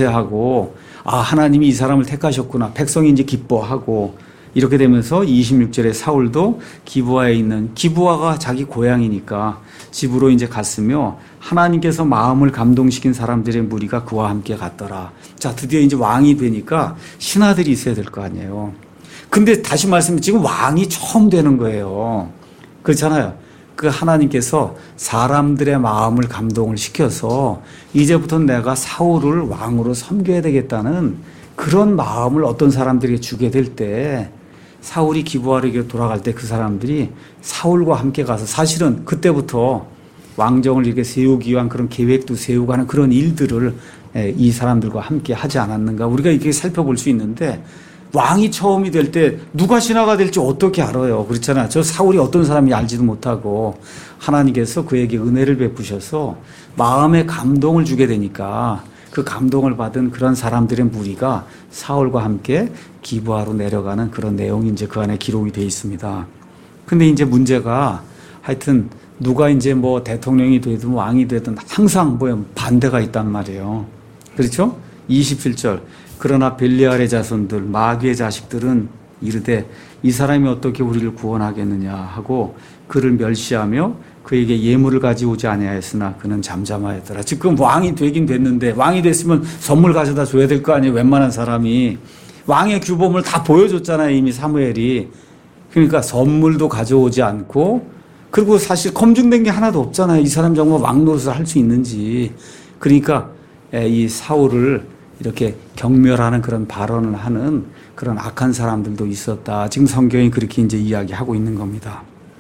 만세하고 하나님이 이 사람을 택하셨구나. 백성이 이제 기뻐하고 이렇게 되면서 26절에 사울도 기브아에 있는 기브아가 자기 고향이니까 집으로 이제 갔으며 하나님께서 마음을 감동시킨 사람들의 무리가 그와 함께 갔더라. 자, 드디어 이제 왕이 되니까 신하들이 있어야 될 거 아니에요. 근데 다시 말씀드리면 지금 왕이 처음 되는 거예요. 그렇잖아요. 그 하나님께서 사람들의 마음을 감동을 시켜서 이제부터는 내가 사울을 왕으로 섬겨야 되겠다는 그런 마음을 어떤 사람들에게 주게 될 때 사울이 기브아에게 돌아갈 때 그 사람들이 사울과 함께 가서 사실은 그때부터 왕정을 이렇게 세우기 위한 그런 계획도 세우고 하는 그런 일들을 이 사람들과 함께 하지 않았는가 우리가 이렇게 살펴볼 수 있는데 왕이 처음이 될 때 누가 신하가 될지 어떻게 알아요? 그렇잖아요. 저 사울이 어떤 사람인지 알지도 못하고 하나님께서 그에게 은혜를 베푸셔서 마음에 감동을 주게 되니까 그 감동을 받은 그런 사람들의 무리가 사울과 함께 기브아로 내려가는 그런 내용이 이제 그 안에 기록이 되어 있습니다. 근데 이제 문제가 하여튼 누가 이제 뭐 대통령이 되든 왕이 되든 항상 뭐 반대가 있단 말이에요. 그렇죠? 27절. 그러나 벨리알의 자손들 마귀의 자식들은 이르되 이 사람이 어떻게 우리를 구원하겠느냐 하고 그를 멸시하며 그에게 예물을 가져오지 아니하였으나 그는 잠잠하였더라. 지금 왕이 되긴 됐는데 왕이 됐으면 선물 가져다 줘야 될 거 아니에요. 웬만한 사람이. 왕의 규범을 다 보여줬잖아요. 이미 사무엘이. 그러니까 선물도 가져오지 않고 그리고 사실 검증된 게 하나도 없잖아요. 이 사람 정말 왕 노릇을 할 수 있는지. 그러니까 이 사울을 이렇게 경멸하는 그런 발언을 하는 그런 악한 사람들도 있었다. 지금 성경이 그렇게 이제 이야기하고 있는 겁니다.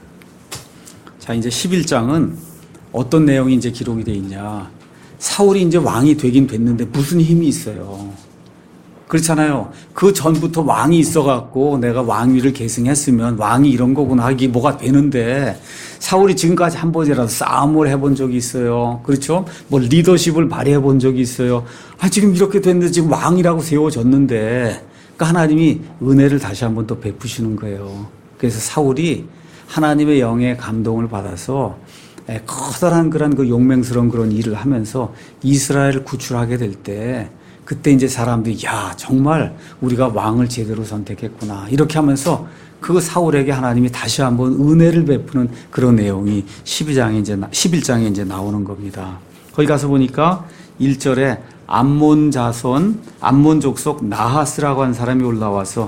자, 이제 11장은 어떤 내용이 이제 기록이 되어 있냐. 사울이 이제 왕이 되긴 됐는데 무슨 힘이 있어요. 그렇잖아요. 그 전부터 왕이 있어갖고 내가 왕위를 계승했으면 왕이 이런 거구나 하기 뭐가 되는데 사울이 지금까지 한 번이라도 싸움을 해본 적이 있어요. 그렇죠? 뭐 리더십을 발휘해 본 적이 있어요. 지금 이렇게 됐는데 지금 왕이라고 세워졌는데 그러니까 하나님이 은혜를 다시 한번 또 베푸시는 거예요. 그래서 사울이 하나님의 영의 감동을 받아서 커다란 그런 그 용맹스러운 그런 일을 하면서 이스라엘을 구출하게 될 때 그때 이제 사람들이 야 정말 우리가 왕을 제대로 선택했구나 이렇게 하면서 그 사울에게 하나님이 다시 한번 은혜를 베푸는 그런 내용이 11장에 이제 나오는 겁니다. 거기 가서 보니까 1절에 암몬 자손, 암몬 족속 나하스라고 한 사람이 올라와서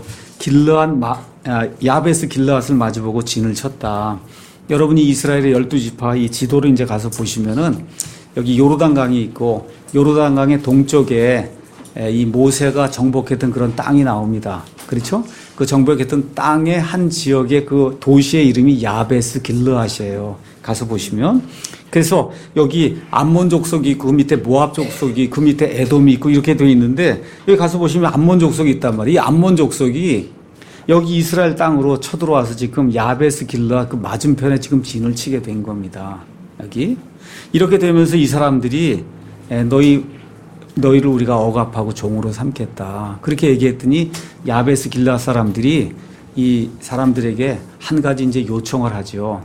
야베스 길르앗을 마주보고 진을 쳤다. 여러분이 이스라엘의 12지파 이 지도를 이제 가서 보시면은 여기 요르단강이 있고 요르단강의 동쪽에 이 모세가 정복했던 그런 땅이 나옵니다. 그렇죠? 그 정복했던 땅의 한 지역의 그 도시의 이름이 야베스 길르앗이에요. 가서 보시면. 그래서 여기 암몬 족속이 있고 그 밑에 모압 족속이 그 밑에 에돔이 있고 이렇게 되어 있는데 여기 가서 보시면 암몬 족속이 있단 말이에요. 이 암몬 족속이 여기 이스라엘 땅으로 쳐들어와서 지금 야베스 길르앗 그 맞은편에 지금 진을 치게 된 겁니다. 여기. 이렇게 되면서 이 사람들이 너희를 우리가 억압하고 종으로 삼겠다. 그렇게 얘기했더니 야베스 길르앗 사람들이 이 사람들에게 한 가지 이제 요청을 하죠.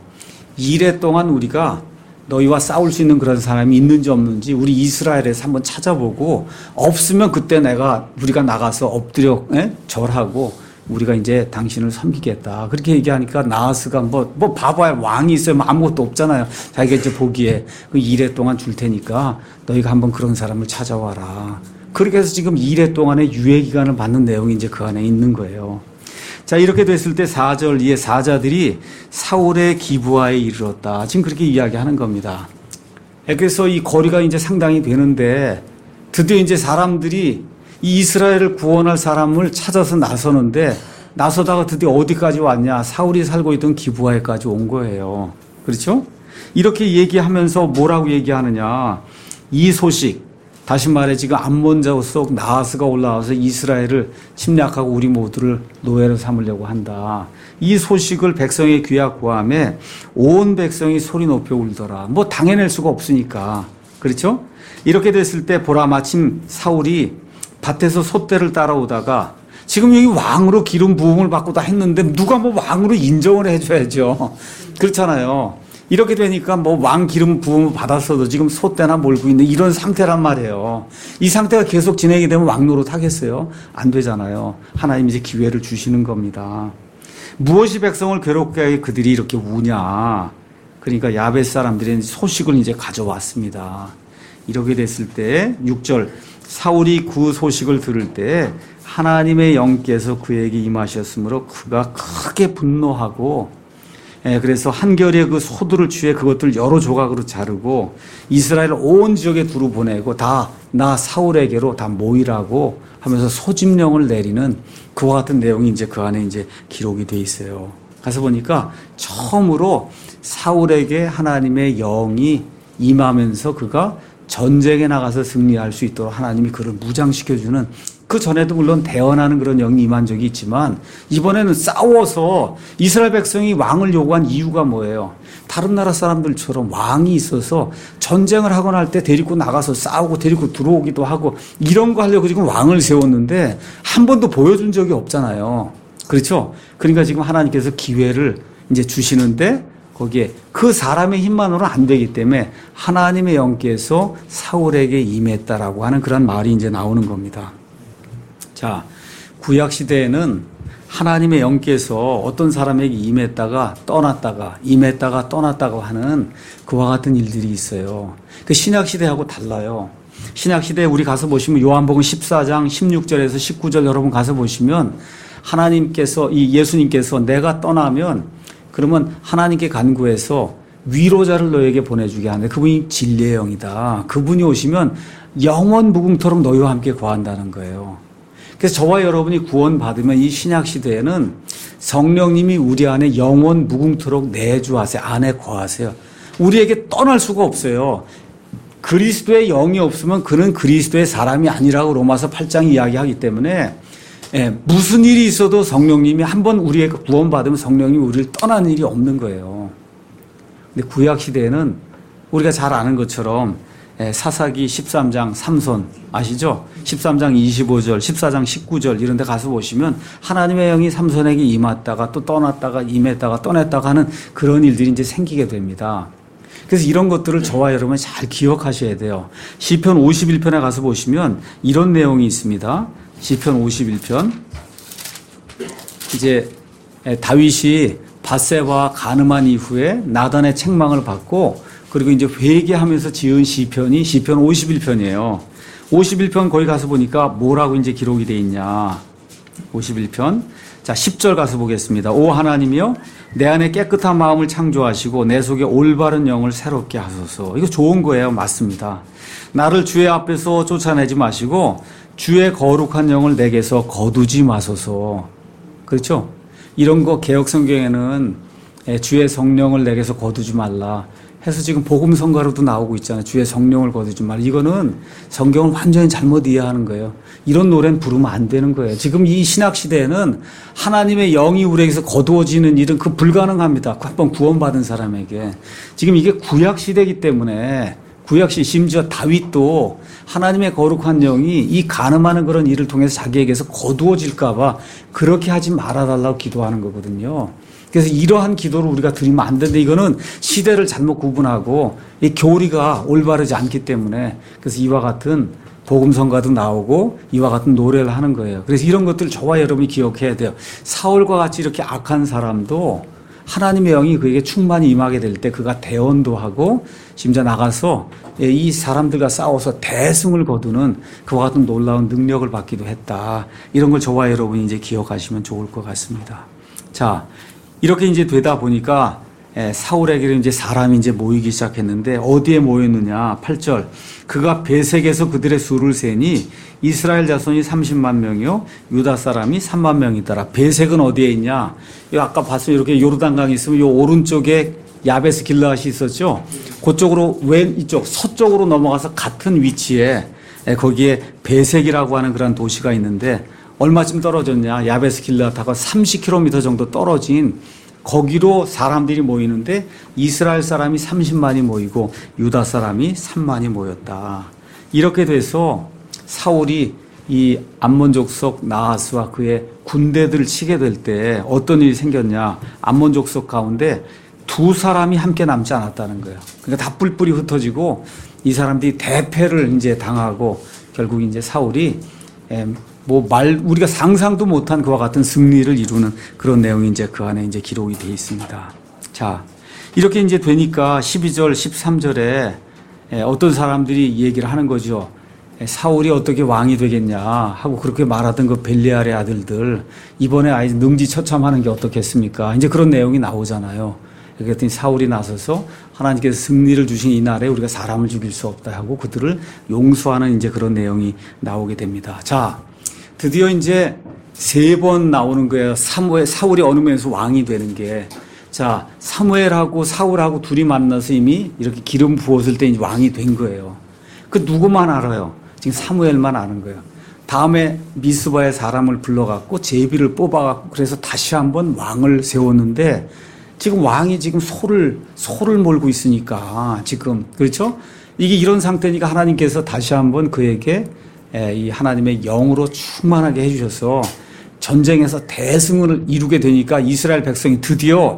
2래 동안 우리가 너희와 싸울 수 있는 그런 사람이 있는지 없는지 우리 이스라엘에서 한번 찾아보고 없으면 그때 우리가 나가서 엎드려 절하고 우리가 이제 당신을 섬기겠다. 그렇게 얘기하니까 나하스가 뭐 봐봐야 왕이 있어요. 뭐 아무것도 없잖아요. 자기가 이제 보기에 그 2래 동안 줄 테니까 너희가 한번 그런 사람을 찾아와라. 그렇게 해서 지금 2래 동안의 유예 기간을 받는 내용이 이제 그 안에 있는 거예요. 자, 이렇게 됐을 때 4절 이에 사자들이 사울의 기브아에 이르렀다. 지금 그렇게 이야기하는 겁니다. 그래서 이 거리가 이제 상당히 되는데 드디어 이제 사람들이 이 이스라엘을 구원할 사람을 찾아서 나서는데 나서다가 드디어 어디까지 왔냐? 사울이 살고 있던 기브아에까지 온 거예요. 그렇죠? 이렇게 얘기하면서 뭐라고 얘기하느냐? 이 소식, 다시 말해 지금 암몬 족속 나하스가 올라와서 이스라엘을 침략하고 우리 모두를 노예로 삼으려고 한다. 이 소식을 백성의 귀에 구하매 온 백성이 소리 높여 울더라. 뭐 당해낼 수가 없으니까. 그렇죠? 이렇게 됐을 때 보라 마침 사울이 밭에서 소떼를 따라오다가 지금 여기 왕으로 기름 부음을 받고 다 했는데 누가 뭐 왕으로 인정을 해줘야죠. 그렇잖아요. 이렇게 되니까 뭐 왕 기름 부음을 받았어도 지금 소떼나 몰고 있는 이런 상태란 말이에요. 이 상태가 계속 진행이 되면 왕 노릇 하겠어요? 안 되잖아요. 하나님 이제 기회를 주시는 겁니다. 무엇이 백성을 괴롭게 하게 그들이 이렇게 우냐. 그러니까 야베스 사람들이 소식을 이제 가져왔습니다. 이렇게 됐을 때 6절 사울이 그 소식을 들을 때 하나님의 영께서 그에게 임하셨으므로 그가 크게 분노하고 그래서 한결에 그 소들을 취해 그것들 여러 조각으로 자르고 이스라엘 온 지역에 두루 보내고 다 나 사울에게로 다 모이라고 하면서 소집령을 내리는 그와 같은 내용이 이제 그 안에 이제 기록이 돼 있어요. 가서 보니까 처음으로 사울에게 하나님의 영이 임하면서 그가 전쟁에 나가서 승리할 수 있도록 하나님이 그를 무장시켜주는 그 전에도 물론 대언하는 그런 영이 임한 적이 있지만 이번에는 싸워서 이스라엘 백성이 왕을 요구한 이유가 뭐예요? 다른 나라 사람들처럼 왕이 있어서 전쟁을 하거나 할 때 데리고 나가서 싸우고 데리고 들어오기도 하고 이런 거 하려고 지금 왕을 세웠는데 한 번도 보여준 적이 없잖아요. 그렇죠? 그러니까 지금 하나님께서 기회를 이제 주시는데 거기에 그 사람의 힘만으로는 안 되기 때문에 하나님의 영께서 사울에게 임했다라고 하는 그런 말이 이제 나오는 겁니다. 자, 구약 시대에는 하나님의 영께서 어떤 사람에게 임했다가 떠났다가 임했다가 떠났다고 하는 그와 같은 일들이 있어요. 그 신약 시대하고 달라요. 신약 시대에 우리 가서 보시면 요한복음 14장 16절에서 19절 여러분 가서 보시면 하나님께서 이 예수님께서 내가 떠나면 그러면 하나님께 간구해서 위로자를 너에게 보내주게 하는데 그분이 진리의 영이다. 그분이 오시면 영원 무궁토록 너희와 함께 거한다는 거예요. 그래서 저와 여러분이 구원받으면 이 신약 시대에는 성령님이 우리 안에 영원 무궁토록 내주하세요. 안에 거하세요. 우리에게 떠날 수가 없어요. 그리스도의 영이 없으면 그는 그리스도의 사람이 아니라고 로마서 8장이 이야기하기 때문에 무슨 일이 있어도 성령님이 한번 우리에게 구원받으면 성령님이 우리를 떠나는 일이 없는 거예요. 근데 구약 시대에는 우리가 잘 아는 것처럼 사사기 13장 삼손 아시죠? 13장 25절, 14장 19절 이런 데 가서 보시면 하나님의 영이 삼손에게 임했다가 또 떠났다가 임했다가 떠났다가 하는 그런 일들이 이제 생기게 됩니다. 그래서 이런 것들을 저와 여러분 잘 기억하셔야 돼요. 시편 51편에 가서 보시면 이런 내용이 있습니다. 시편 51편 이제 다윗이 밧세바와 간음한 이후에 나단의 책망을 받고 그리고 이제 회개하면서 지은 시편이 시편 51편이에요. 51편 거기 가서 보니까 뭐라고 이제 기록이 돼 있냐. 51편. 자, 10절 가서 보겠습니다. 오 하나님이여 내 안에 깨끗한 마음을 창조하시고 내 속에 올바른 영을 새롭게 하소서. 이거 좋은 거예요. 맞습니다. 나를 주의 앞에서 쫓아내지 마시고 주의 거룩한 영을 내게서 거두지 마소서. 그렇죠? 이런 거 개혁 성경에는 주의 성령을 내게서 거두지 말라 해서 지금 복음 성가로도 나오고 있잖아요. 주의 성령을 거두지 말라. 이거는 성경을 완전히 잘못 이해하는 거예요. 이런 노래는 부르면 안 되는 거예요. 지금 이 신학 시대에는 하나님의 영이 우리에게서 거두어지는 일은 그 불가능합니다. 한번 구원받은 사람에게. 지금 이게 구약 시대이기 때문에 구약시 심지어 다윗도 하나님의 거룩한 영이 이 간음하는 그런 일을 통해서 자기에게서 거두어질까 봐 그렇게 하지 말아달라고 기도하는 거거든요. 그래서 이러한 기도를 우리가 드리면 안 되는데 이거는 시대를 잘못 구분하고 이 교리가 올바르지 않기 때문에 그래서 이와 같은 복음성가도 나오고 이와 같은 노래를 하는 거예요. 그래서 이런 것들 저와 여러분이 기억해야 돼요. 사울과 같이 이렇게 악한 사람도 하나님의 영이 그에게 충만히 임하게 될 때 그가 대언도 하고 심지어 나가서 이 사람들과 싸워서 대승을 거두는 그와 같은 놀라운 능력을 받기도 했다. 이런 걸 저와 여러분이 이제 기억하시면 좋을 것 같습니다. 자, 이렇게 이제 되다 보니까 사울에게는 이제 사람이 이제 모이기 시작했는데 어디에 모였느냐? 8절. 그가 베색에서 그들의 수를 세니 이스라엘 자손이 30만 명이요 유다 사람이 3만 명이더라. 베색은 어디에 있냐? 아까 봤으면 이렇게 요르단강이 있으면 요 오른쪽에 야베스 길르앗이 있었죠. 그쪽으로 이쪽 서쪽으로 넘어가서 같은 위치에 거기에 베색이라고 하는 그런 도시가 있는데 얼마쯤 떨어졌냐? 야베스 길르앗하고 30km 정도 떨어진 거기로 사람들이 모이는데 이스라엘 사람이 30만이 모이고 유다 사람이 3만이 모였다. 이렇게 돼서 사울이 이 암몬 족속 나하스와 그의 군대들을 치게 될 때 어떤 일이 생겼냐. 암몬 족속 가운데 두 사람이 함께 남지 않았다는 거예요. 그러니까 다 뿔뿔이 흩어지고 이 사람들이 대패를 이제 당하고 결국 이제 사울이 우리가 상상도 못한 그와 같은 승리를 이루는 그런 내용이 이제 그 안에 이제 기록이 되어 있습니다. 자, 이렇게 이제 되니까 12절, 13절에 어떤 사람들이 얘기를 하는 거죠. 사울이 어떻게 왕이 되겠냐 하고 그렇게 말하던 그 벨리알의 아들들 이번에 아예 능지처참하는 게 어떻겠습니까? 이제 그런 내용이 나오잖아요. 그랬더니 사울이 나서서 하나님께서 승리를 주신 이날에 우리가 사람을 죽일 수 없다 하고 그들을 용서하는 이제 그런 내용이 나오게 됩니다. 자, 드디어 이제 3번 나오는 거예요. 사울이 어느 면에서 왕이 되는 게. 자, 사무엘하고 사울하고 둘이 만나서 이미 이렇게 기름 부었을 때 이제 왕이 된 거예요. 그 누구만 알아요? 지금 사무엘만 아는 거예요. 다음에 미스바의 사람을 불러갖고 제비를 뽑아갖고 그래서 다시 한번 왕을 세웠는데 지금 왕이 지금 소를 몰고 있으니까 지금 그렇죠? 이게 이런 상태니까 하나님께서 다시 한번 그에게 이 하나님의 영으로 충만하게 해주셔서 전쟁에서 대승을 이루게 되니까 이스라엘 백성이 드디어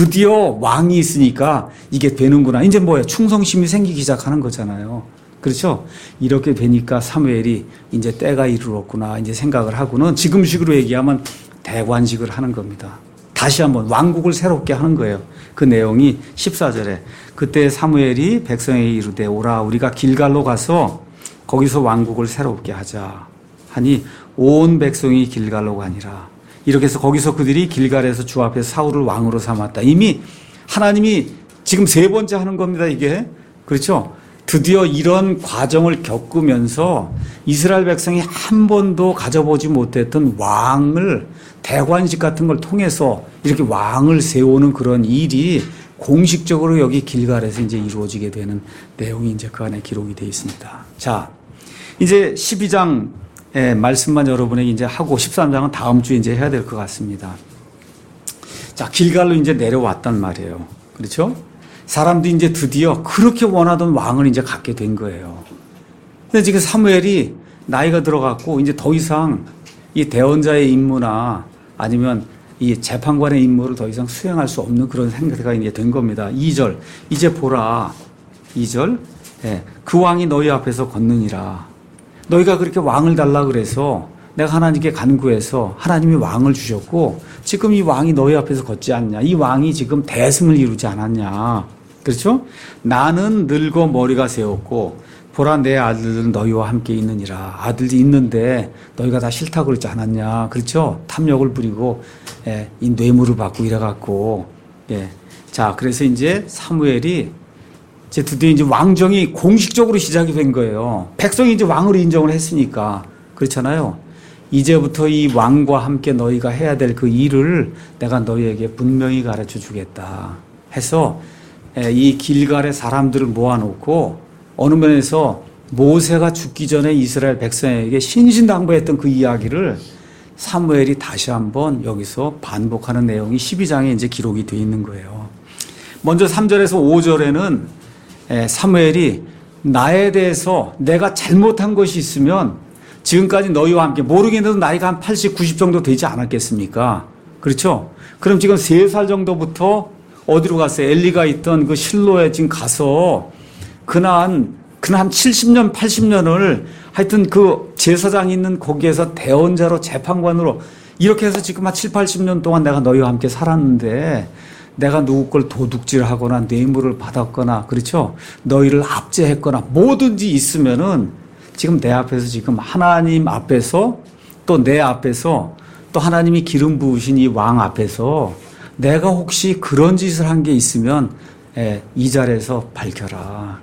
왕이 있으니까 이게 되는구나. 이제 뭐예요? 충성심이 생기기 시작하는 거잖아요. 그렇죠? 이렇게 되니까 사무엘이 이제 때가 이르렀구나. 이제 생각을 하고는 지금식으로 얘기하면 대관식을 하는 겁니다. 다시 한번 왕국을 새롭게 하는 거예요. 그 내용이 14절에 그때 사무엘이 백성에게 이르되 오라 우리가 길갈로 가서 거기서 왕국을 새롭게 하자 하니 온 백성이 길갈로 가니라. 이렇게 해서 거기서 그들이 길갈에서 주 앞에서 사울을 왕으로 삼았다. 이미 하나님이 지금 3번째 하는 겁니다. 이게 그렇죠? 드디어 이런 과정을 겪으면서 이스라엘 백성이 한 번도 가져보지 못했던 왕을 대관식 같은 걸 통해서 이렇게 왕을 세우는 그런 일이 공식적으로 여기 길갈에서 이제 이루어지게 되는 내용이 이제 그 안에 기록이 되어 있습니다. 자, 이제 12장의 말씀만 여러분에게 이제 하고 13장은 다음 주에 이제 해야 될 것 같습니다. 자, 길갈로 이제 내려왔단 말이에요. 그렇죠? 사람들이 이제 드디어 그렇게 원하던 왕을 이제 갖게 된 거예요. 근데 지금 사무엘이 나이가 들어갔고 이제 더 이상 이 대언자의 임무나 아니면 이 재판관의 임무를 더 이상 수행할 수 없는 그런 상태가 이제 된 겁니다. 2절. 이제 보라. 2절. 그 왕이 너희 앞에서 걷느니라. 너희가 그렇게 왕을 달라 그래서 내가 하나님께 간구해서 하나님이 왕을 주셨고 지금 이 왕이 너희 앞에서 걷지 않냐. 이 왕이 지금 대승을 이루지 않았냐. 그렇죠? 나는 늙어 머리가 세웠고 보라 내 아들들은 너희와 함께 있느니라. 아들이 있는데 너희가 다 싫다고 그러지 않았냐. 그렇죠? 탐욕을 부리고 이 뇌물을 받고 이래갖고 자 그래서 이제 사무엘이 이제 드디어 이제 왕정이 공식적으로 시작이 된 거예요. 백성이 이제 왕으로 인정을 했으니까. 그렇잖아요. 이제부터 이 왕과 함께 너희가 해야 될 그 일을 내가 너희에게 분명히 가르쳐 주겠다 해서 이 길갈의 사람들을 모아놓고 어느 면에서 모세가 죽기 전에 이스라엘 백성에게 신신당부했던 그 이야기를 사무엘이 다시 한번 여기서 반복하는 내용이 12장에 이제 기록이 되어 있는 거예요. 먼저 3절에서 5절에는 사무엘이 나에 대해서 내가 잘못한 것이 있으면 지금까지 너희와 함께 모르겠는데도 나이가 한 80, 90 정도 되지 않았겠습니까? 그렇죠? 그럼 지금 3살 정도부터 어디로 갔어요? 엘리가 있던 그 실로에 지금 가서 그난 70년, 80년을 하여튼 그 제사장이 있는 거기에서 대언자로 재판관으로 이렇게 해서 지금 한 7, 80년 동안 내가 너희와 함께 살았는데 내가 누구 걸 도둑질하거나 뇌물을 받았거나 그렇죠? 너희를 압제했거나 뭐든지 있으면은 지금 내 앞에서 지금 하나님 앞에서 또 내 앞에서 또 하나님이 기름 부으신 이 왕 앞에서 내가 혹시 그런 짓을 한 게 있으면 이 자리에서 밝혀라.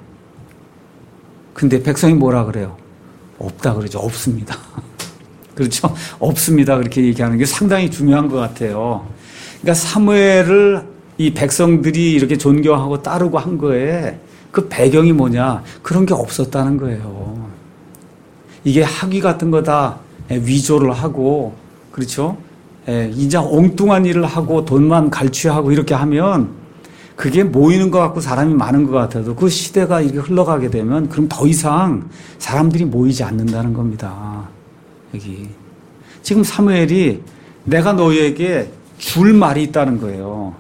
근데 백성이 뭐라 그래요? 없다 그러죠. 없습니다. 그렇죠? 없습니다. 그렇게 얘기하는 게 상당히 중요한 것 같아요. 그러니까 사무엘을 이 백성들이 이렇게 존경하고 따르고 한 거에 그 배경이 뭐냐? 그런 게 없었다는 거예요. 이게 학위 같은 거 다 위조를 하고, 그렇죠? 이제 엉뚱한 일을 하고 돈만 갈취하고 이렇게 하면 그게 모이는 것 같고 사람이 많은 것 같아도 그 시대가 이렇게 흘러가게 되면 그럼 더 이상 사람들이 모이지 않는다는 겁니다. 여기. 지금 사무엘이 내가 너희에게 줄 말이 있다는 거예요.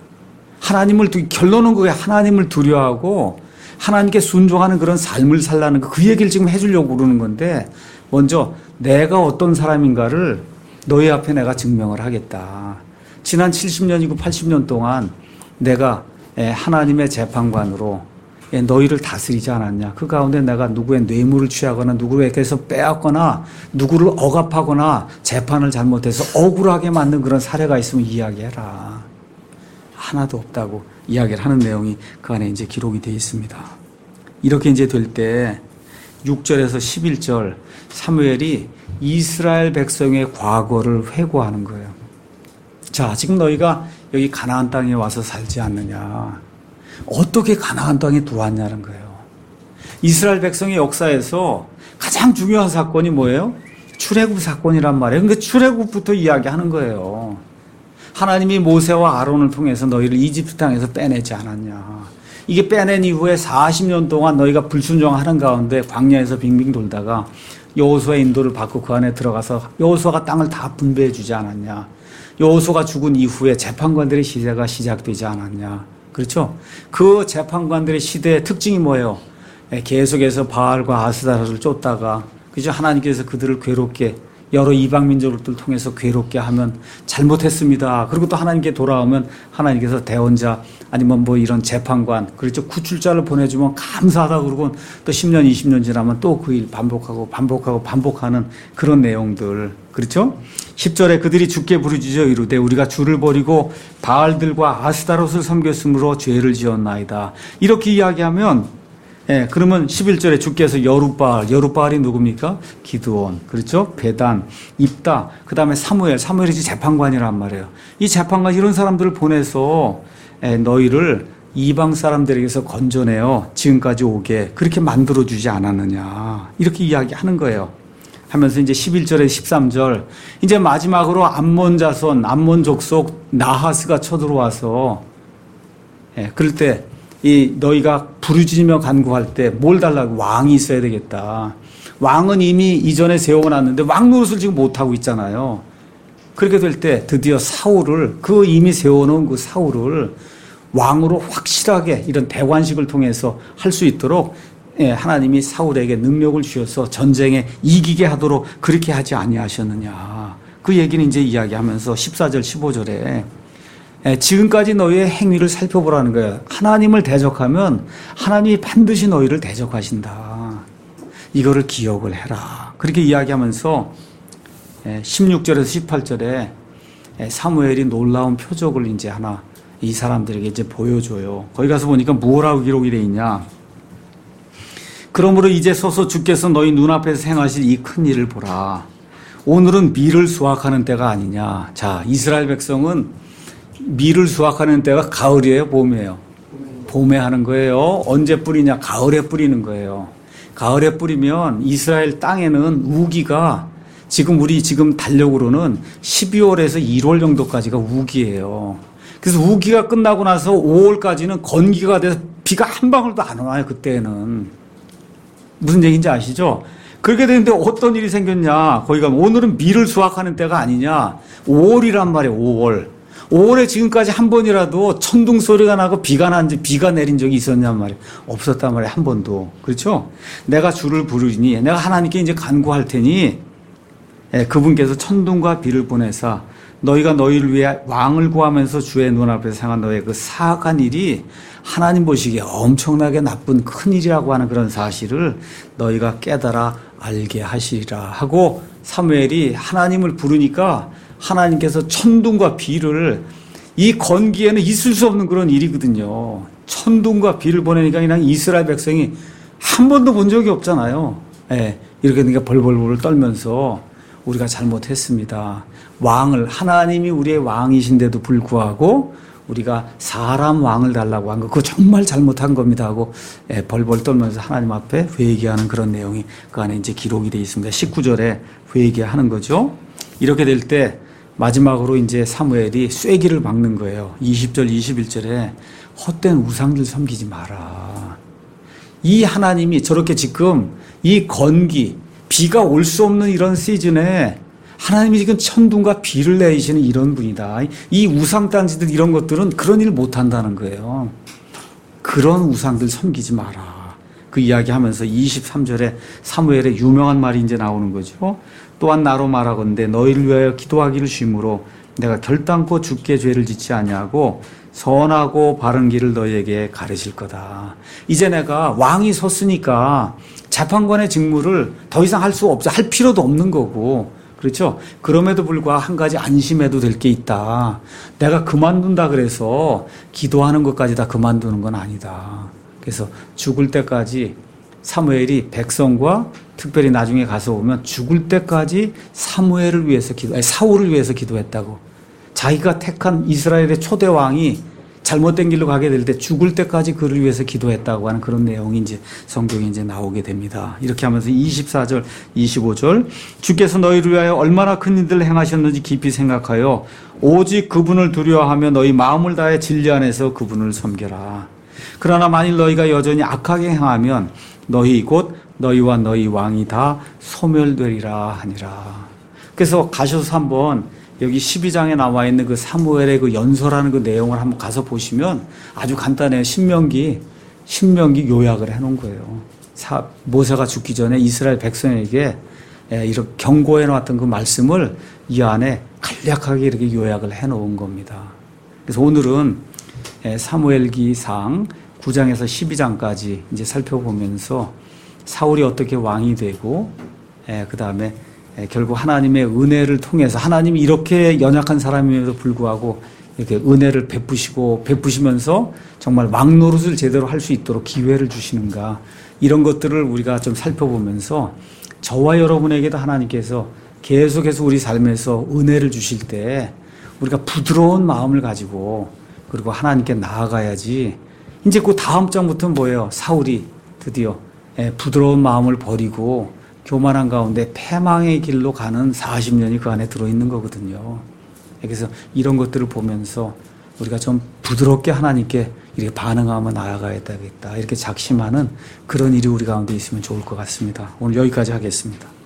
결론은 그게 하나님을 두려워하고 하나님께 순종하는 그런 삶을 살라는 그 얘기를 지금 해주려고 그러는 건데 먼저 내가 어떤 사람인가를 너희 앞에 내가 증명을 하겠다. 지난 70년이고 80년 동안 내가 하나님의 재판관으로 너희를 다스리지 않았냐. 그 가운데 내가 누구의 뇌물을 취하거나 누구에게서 빼앗거나 누구를 억압하거나 재판을 잘못해서 억울하게 만든 그런 사례가 있으면 이야기해라. 하나도 없다고 이야기를 하는 내용이 그 안에 이제 기록이 되어 있습니다. 이렇게 이제 될 때 6절에서 11절 사무엘이 이스라엘 백성의 과거를 회고하는 거예요. 자, 지금 너희가 여기 가나안 땅에 와서 살지 않느냐. 어떻게 가나안 땅에 들어왔냐는 거예요. 이스라엘 백성의 역사에서 가장 중요한 사건이 뭐예요? 출애굽 사건이란 말이에요. 그러니까 출애굽부터 이야기하는 거예요. 하나님이 모세와 아론을 통해서 너희를 이집트 땅에서 빼내지 않았냐. 이게 빼낸 이후에 40년 동안 너희가 불순종하는 가운데 광야에서 빙빙 돌다가 여호수아의 인도를 받고 그 안에 들어가서 여호수아가 땅을 다 분배해 주지 않았냐. 여호수아가 죽은 이후에 재판관들의 시대가 시작되지 않았냐. 그렇죠? 그 재판관들의 시대의 특징이 뭐예요? 계속해서 바알과 아스타라를 쫓다가 그죠? 하나님께서 그들을 괴롭게 여러 이방 민족들을 통해서 괴롭게 하면 잘못했습니다. 그리고 또 하나님께 돌아오면 하나님께서 대언자 아니면 뭐 이런 재판관 그렇죠. 구출자를 보내주면 감사하다 그러고 또 10년 20년 지나면 또 그 일 반복하는 그런 내용들 그렇죠. 10절에 그들이 주께 부르짖어 이르되 우리가 주를 버리고 바알들과 아스타롯을 섬겼으므로 죄를 지었나이다. 이렇게 이야기하면 그러면 11절에 주께서 여룻바알이 누굽니까? 기드온, 그렇죠? 베단, 입다, 그 다음에 사무엘이 재판관이란 말이에요. 이 재판관 이런 사람들을 보내서 너희를 이방 사람들에게서 건져내어 지금까지 오게 그렇게 만들어주지 않았느냐. 이렇게 이야기하는 거예요. 하면서 이제 11절에 13절, 이제 마지막으로 암몬 족속 나하스가 쳐들어와서, 그럴 때 너희가 부르짖으며 간구할 때 뭘 달라고? 왕이 있어야 되겠다. 왕은 이미 이전에 세워놨는데 왕 노릇을 지금 못하고 있잖아요. 그렇게 될 때 드디어 그 이미 세워놓은 그 사울을 왕으로 확실하게 이런 대관식을 통해서 할 수 있도록 하나님이 사울에게 능력을 주셔서 전쟁에 이기게 하도록 그렇게 하지 아니하셨느냐. 그 얘기는 이제 이야기하면서 14절 15절에 지금까지 너희의 행위를 살펴보라는 거예요. 하나님을 대적하면 하나님이 반드시 너희를 대적하신다. 이거를 기억을 해라. 그렇게 이야기하면서 16절에서 18절에 사무엘이 놀라운 표적을 이제 하나 이 사람들에게 이제 보여줘요. 거기 가서 보니까 뭐라고 기록이 되어 있냐. 그러므로 이제 서서 주께서 너희 눈앞에서 행하실 이 큰 일을 보라. 오늘은 밀을 수확하는 때가 아니냐. 자, 이스라엘 백성은 밀을 수확하는 때가 가을이에요, 봄이에요? 봄에 하는 거예요. 언제 뿌리냐? 가을에 뿌리는 거예요. 가을에 뿌리면 이스라엘 땅에는 우기가 우리 달력으로는 12월에서 1월 정도까지가 우기예요. 그래서 우기가 끝나고 나서 5월까지는 건기가 돼서 비가 한 방울도 안 와요, 그때는. 무슨 얘기인지 아시죠? 그렇게 되는데 어떤 일이 생겼냐. 거기 가면 오늘은 밀을 수확하는 때가 아니냐. 5월이란 말이에요, 5월. 5월에 지금까지 한 번이라도 천둥 소리가 나고 비가 내린 적이 있었냔 말이에요. 없었단 말이에요, 한 번도. 그렇죠? 내가 주를 부르니, 내가 하나님께 이제 간구할 테니, 그분께서 천둥과 비를 보내사 너희가 너희를 위해 왕을 구하면서 주의 눈앞에서 행한 너희의 그 사악한 일이 하나님 보시기에 엄청나게 나쁜 큰 일이라고 하는 그런 사실을 너희가 깨달아 알게 하시리라 하고 사무엘이 하나님을 부르니까 하나님께서 천둥과 비를 이 건기에는 있을 수 없는 그런 일이거든요. 천둥과 비를 보내니까 그냥 이스라엘 백성이 한 번도 본 적이 없잖아요. 이렇게 그러니까 벌벌벌 떨면서 우리가 잘못했습니다. 하나님이 우리의 왕이신데도 불구하고 우리가 사람 왕을 달라고 한 거, 그거 정말 잘못한 겁니다 하고 벌벌 떨면서 하나님 앞에 회개하는 그런 내용이 그 안에 이제 기록이 되어 있습니다. 19절에 회개하는 거죠. 이렇게 될 때 마지막으로 이제 사무엘이 쐐기를 박는 거예요. 20절, 21절에 헛된 우상들 섬기지 마라. 이 하나님이 저렇게 지금 이 건기, 비가 올 수 없는 이런 시즌에 하나님이 지금 천둥과 비를 내리시는 이런 분이다. 이 우상단지들 이런 것들은 그런 일 못한다는 거예요. 그런 우상들 섬기지 마라. 그 이야기하면서 23절에 사무엘의 유명한 말이 이제 나오는 거죠. 또한 나로 말하건대 너희를 위하여 기도하기를 쉼으로 내가 결단코 주께 죄를 짓지 아니하고 선하고 바른 길을 너희에게 가르칠 거다. 이제 내가 왕이 섰으니까 재판관의 직무를 더 이상 할 필요도 없는 거고, 그렇죠? 그럼에도 불구하고 한 가지 안심해도 될 게 있다. 내가 그만둔다 그래서 기도하는 것까지 다 그만두는 건 아니다. 그래서 죽을 때까지 사무엘이 백성과 특별히 나중에 가서 보면 죽을 때까지 사울을 위해서 기도했다고. 자기가 택한 이스라엘의 초대 왕이 잘못된 길로 가게 될 때 죽을 때까지 그를 위해서 기도했다고 하는 그런 내용이 이제 성경에 이제 나오게 됩니다. 이렇게 하면서 24절, 25절 주께서 너희를 위하여 얼마나 큰 일들을 행하셨는지 깊이 생각하여 오직 그분을 두려워하며 너희 마음을 다해 진리 안에서 그분을 섬겨라. 그러나 만일 너희가 여전히 악하게 행하면 너희 곧 너희와 너희 왕이 다 소멸되리라 하니라. 그래서 가셔서 한번 여기 12장에 나와 있는 그 사무엘의 그 연설하는 그 내용을 한번 가서 보시면 아주 간단해요. 신명기 요약을 해놓은 거예요. 모세가 죽기 전에 이스라엘 백성에게 이렇게 경고해 놨던 그 말씀을 이 안에 간략하게 이렇게 요약을 해놓은 겁니다. 그래서 오늘은 사무엘기상 9장에서 12장까지 이제 살펴보면서 사울이 어떻게 왕이 되고 그 다음에 결국 하나님의 은혜를 통해서 하나님이 이렇게 연약한 사람임에도 불구하고 이렇게 은혜를 베푸시면서 정말 왕 노릇을 제대로 할 수 있도록 기회를 주시는가, 이런 것들을 우리가 좀 살펴보면서 저와 여러분에게도 하나님께서 계속해서 우리 삶에서 은혜를 주실 때 우리가 부드러운 마음을 가지고 그리고 하나님께 나아가야지. 이제 그 다음 장부터는 뭐예요? 사울이 드디어 부드러운 마음을 버리고 교만한 가운데 패망의 길로 가는 40년이 그 안에 들어있는 거거든요. 그래서 이런 것들을 보면서 우리가 좀 부드럽게 하나님께 이렇게 반응하며 나아가야 되겠다, 이렇게 작심하는 그런 일이 우리 가운데 있으면 좋을 것 같습니다. 오늘 여기까지 하겠습니다.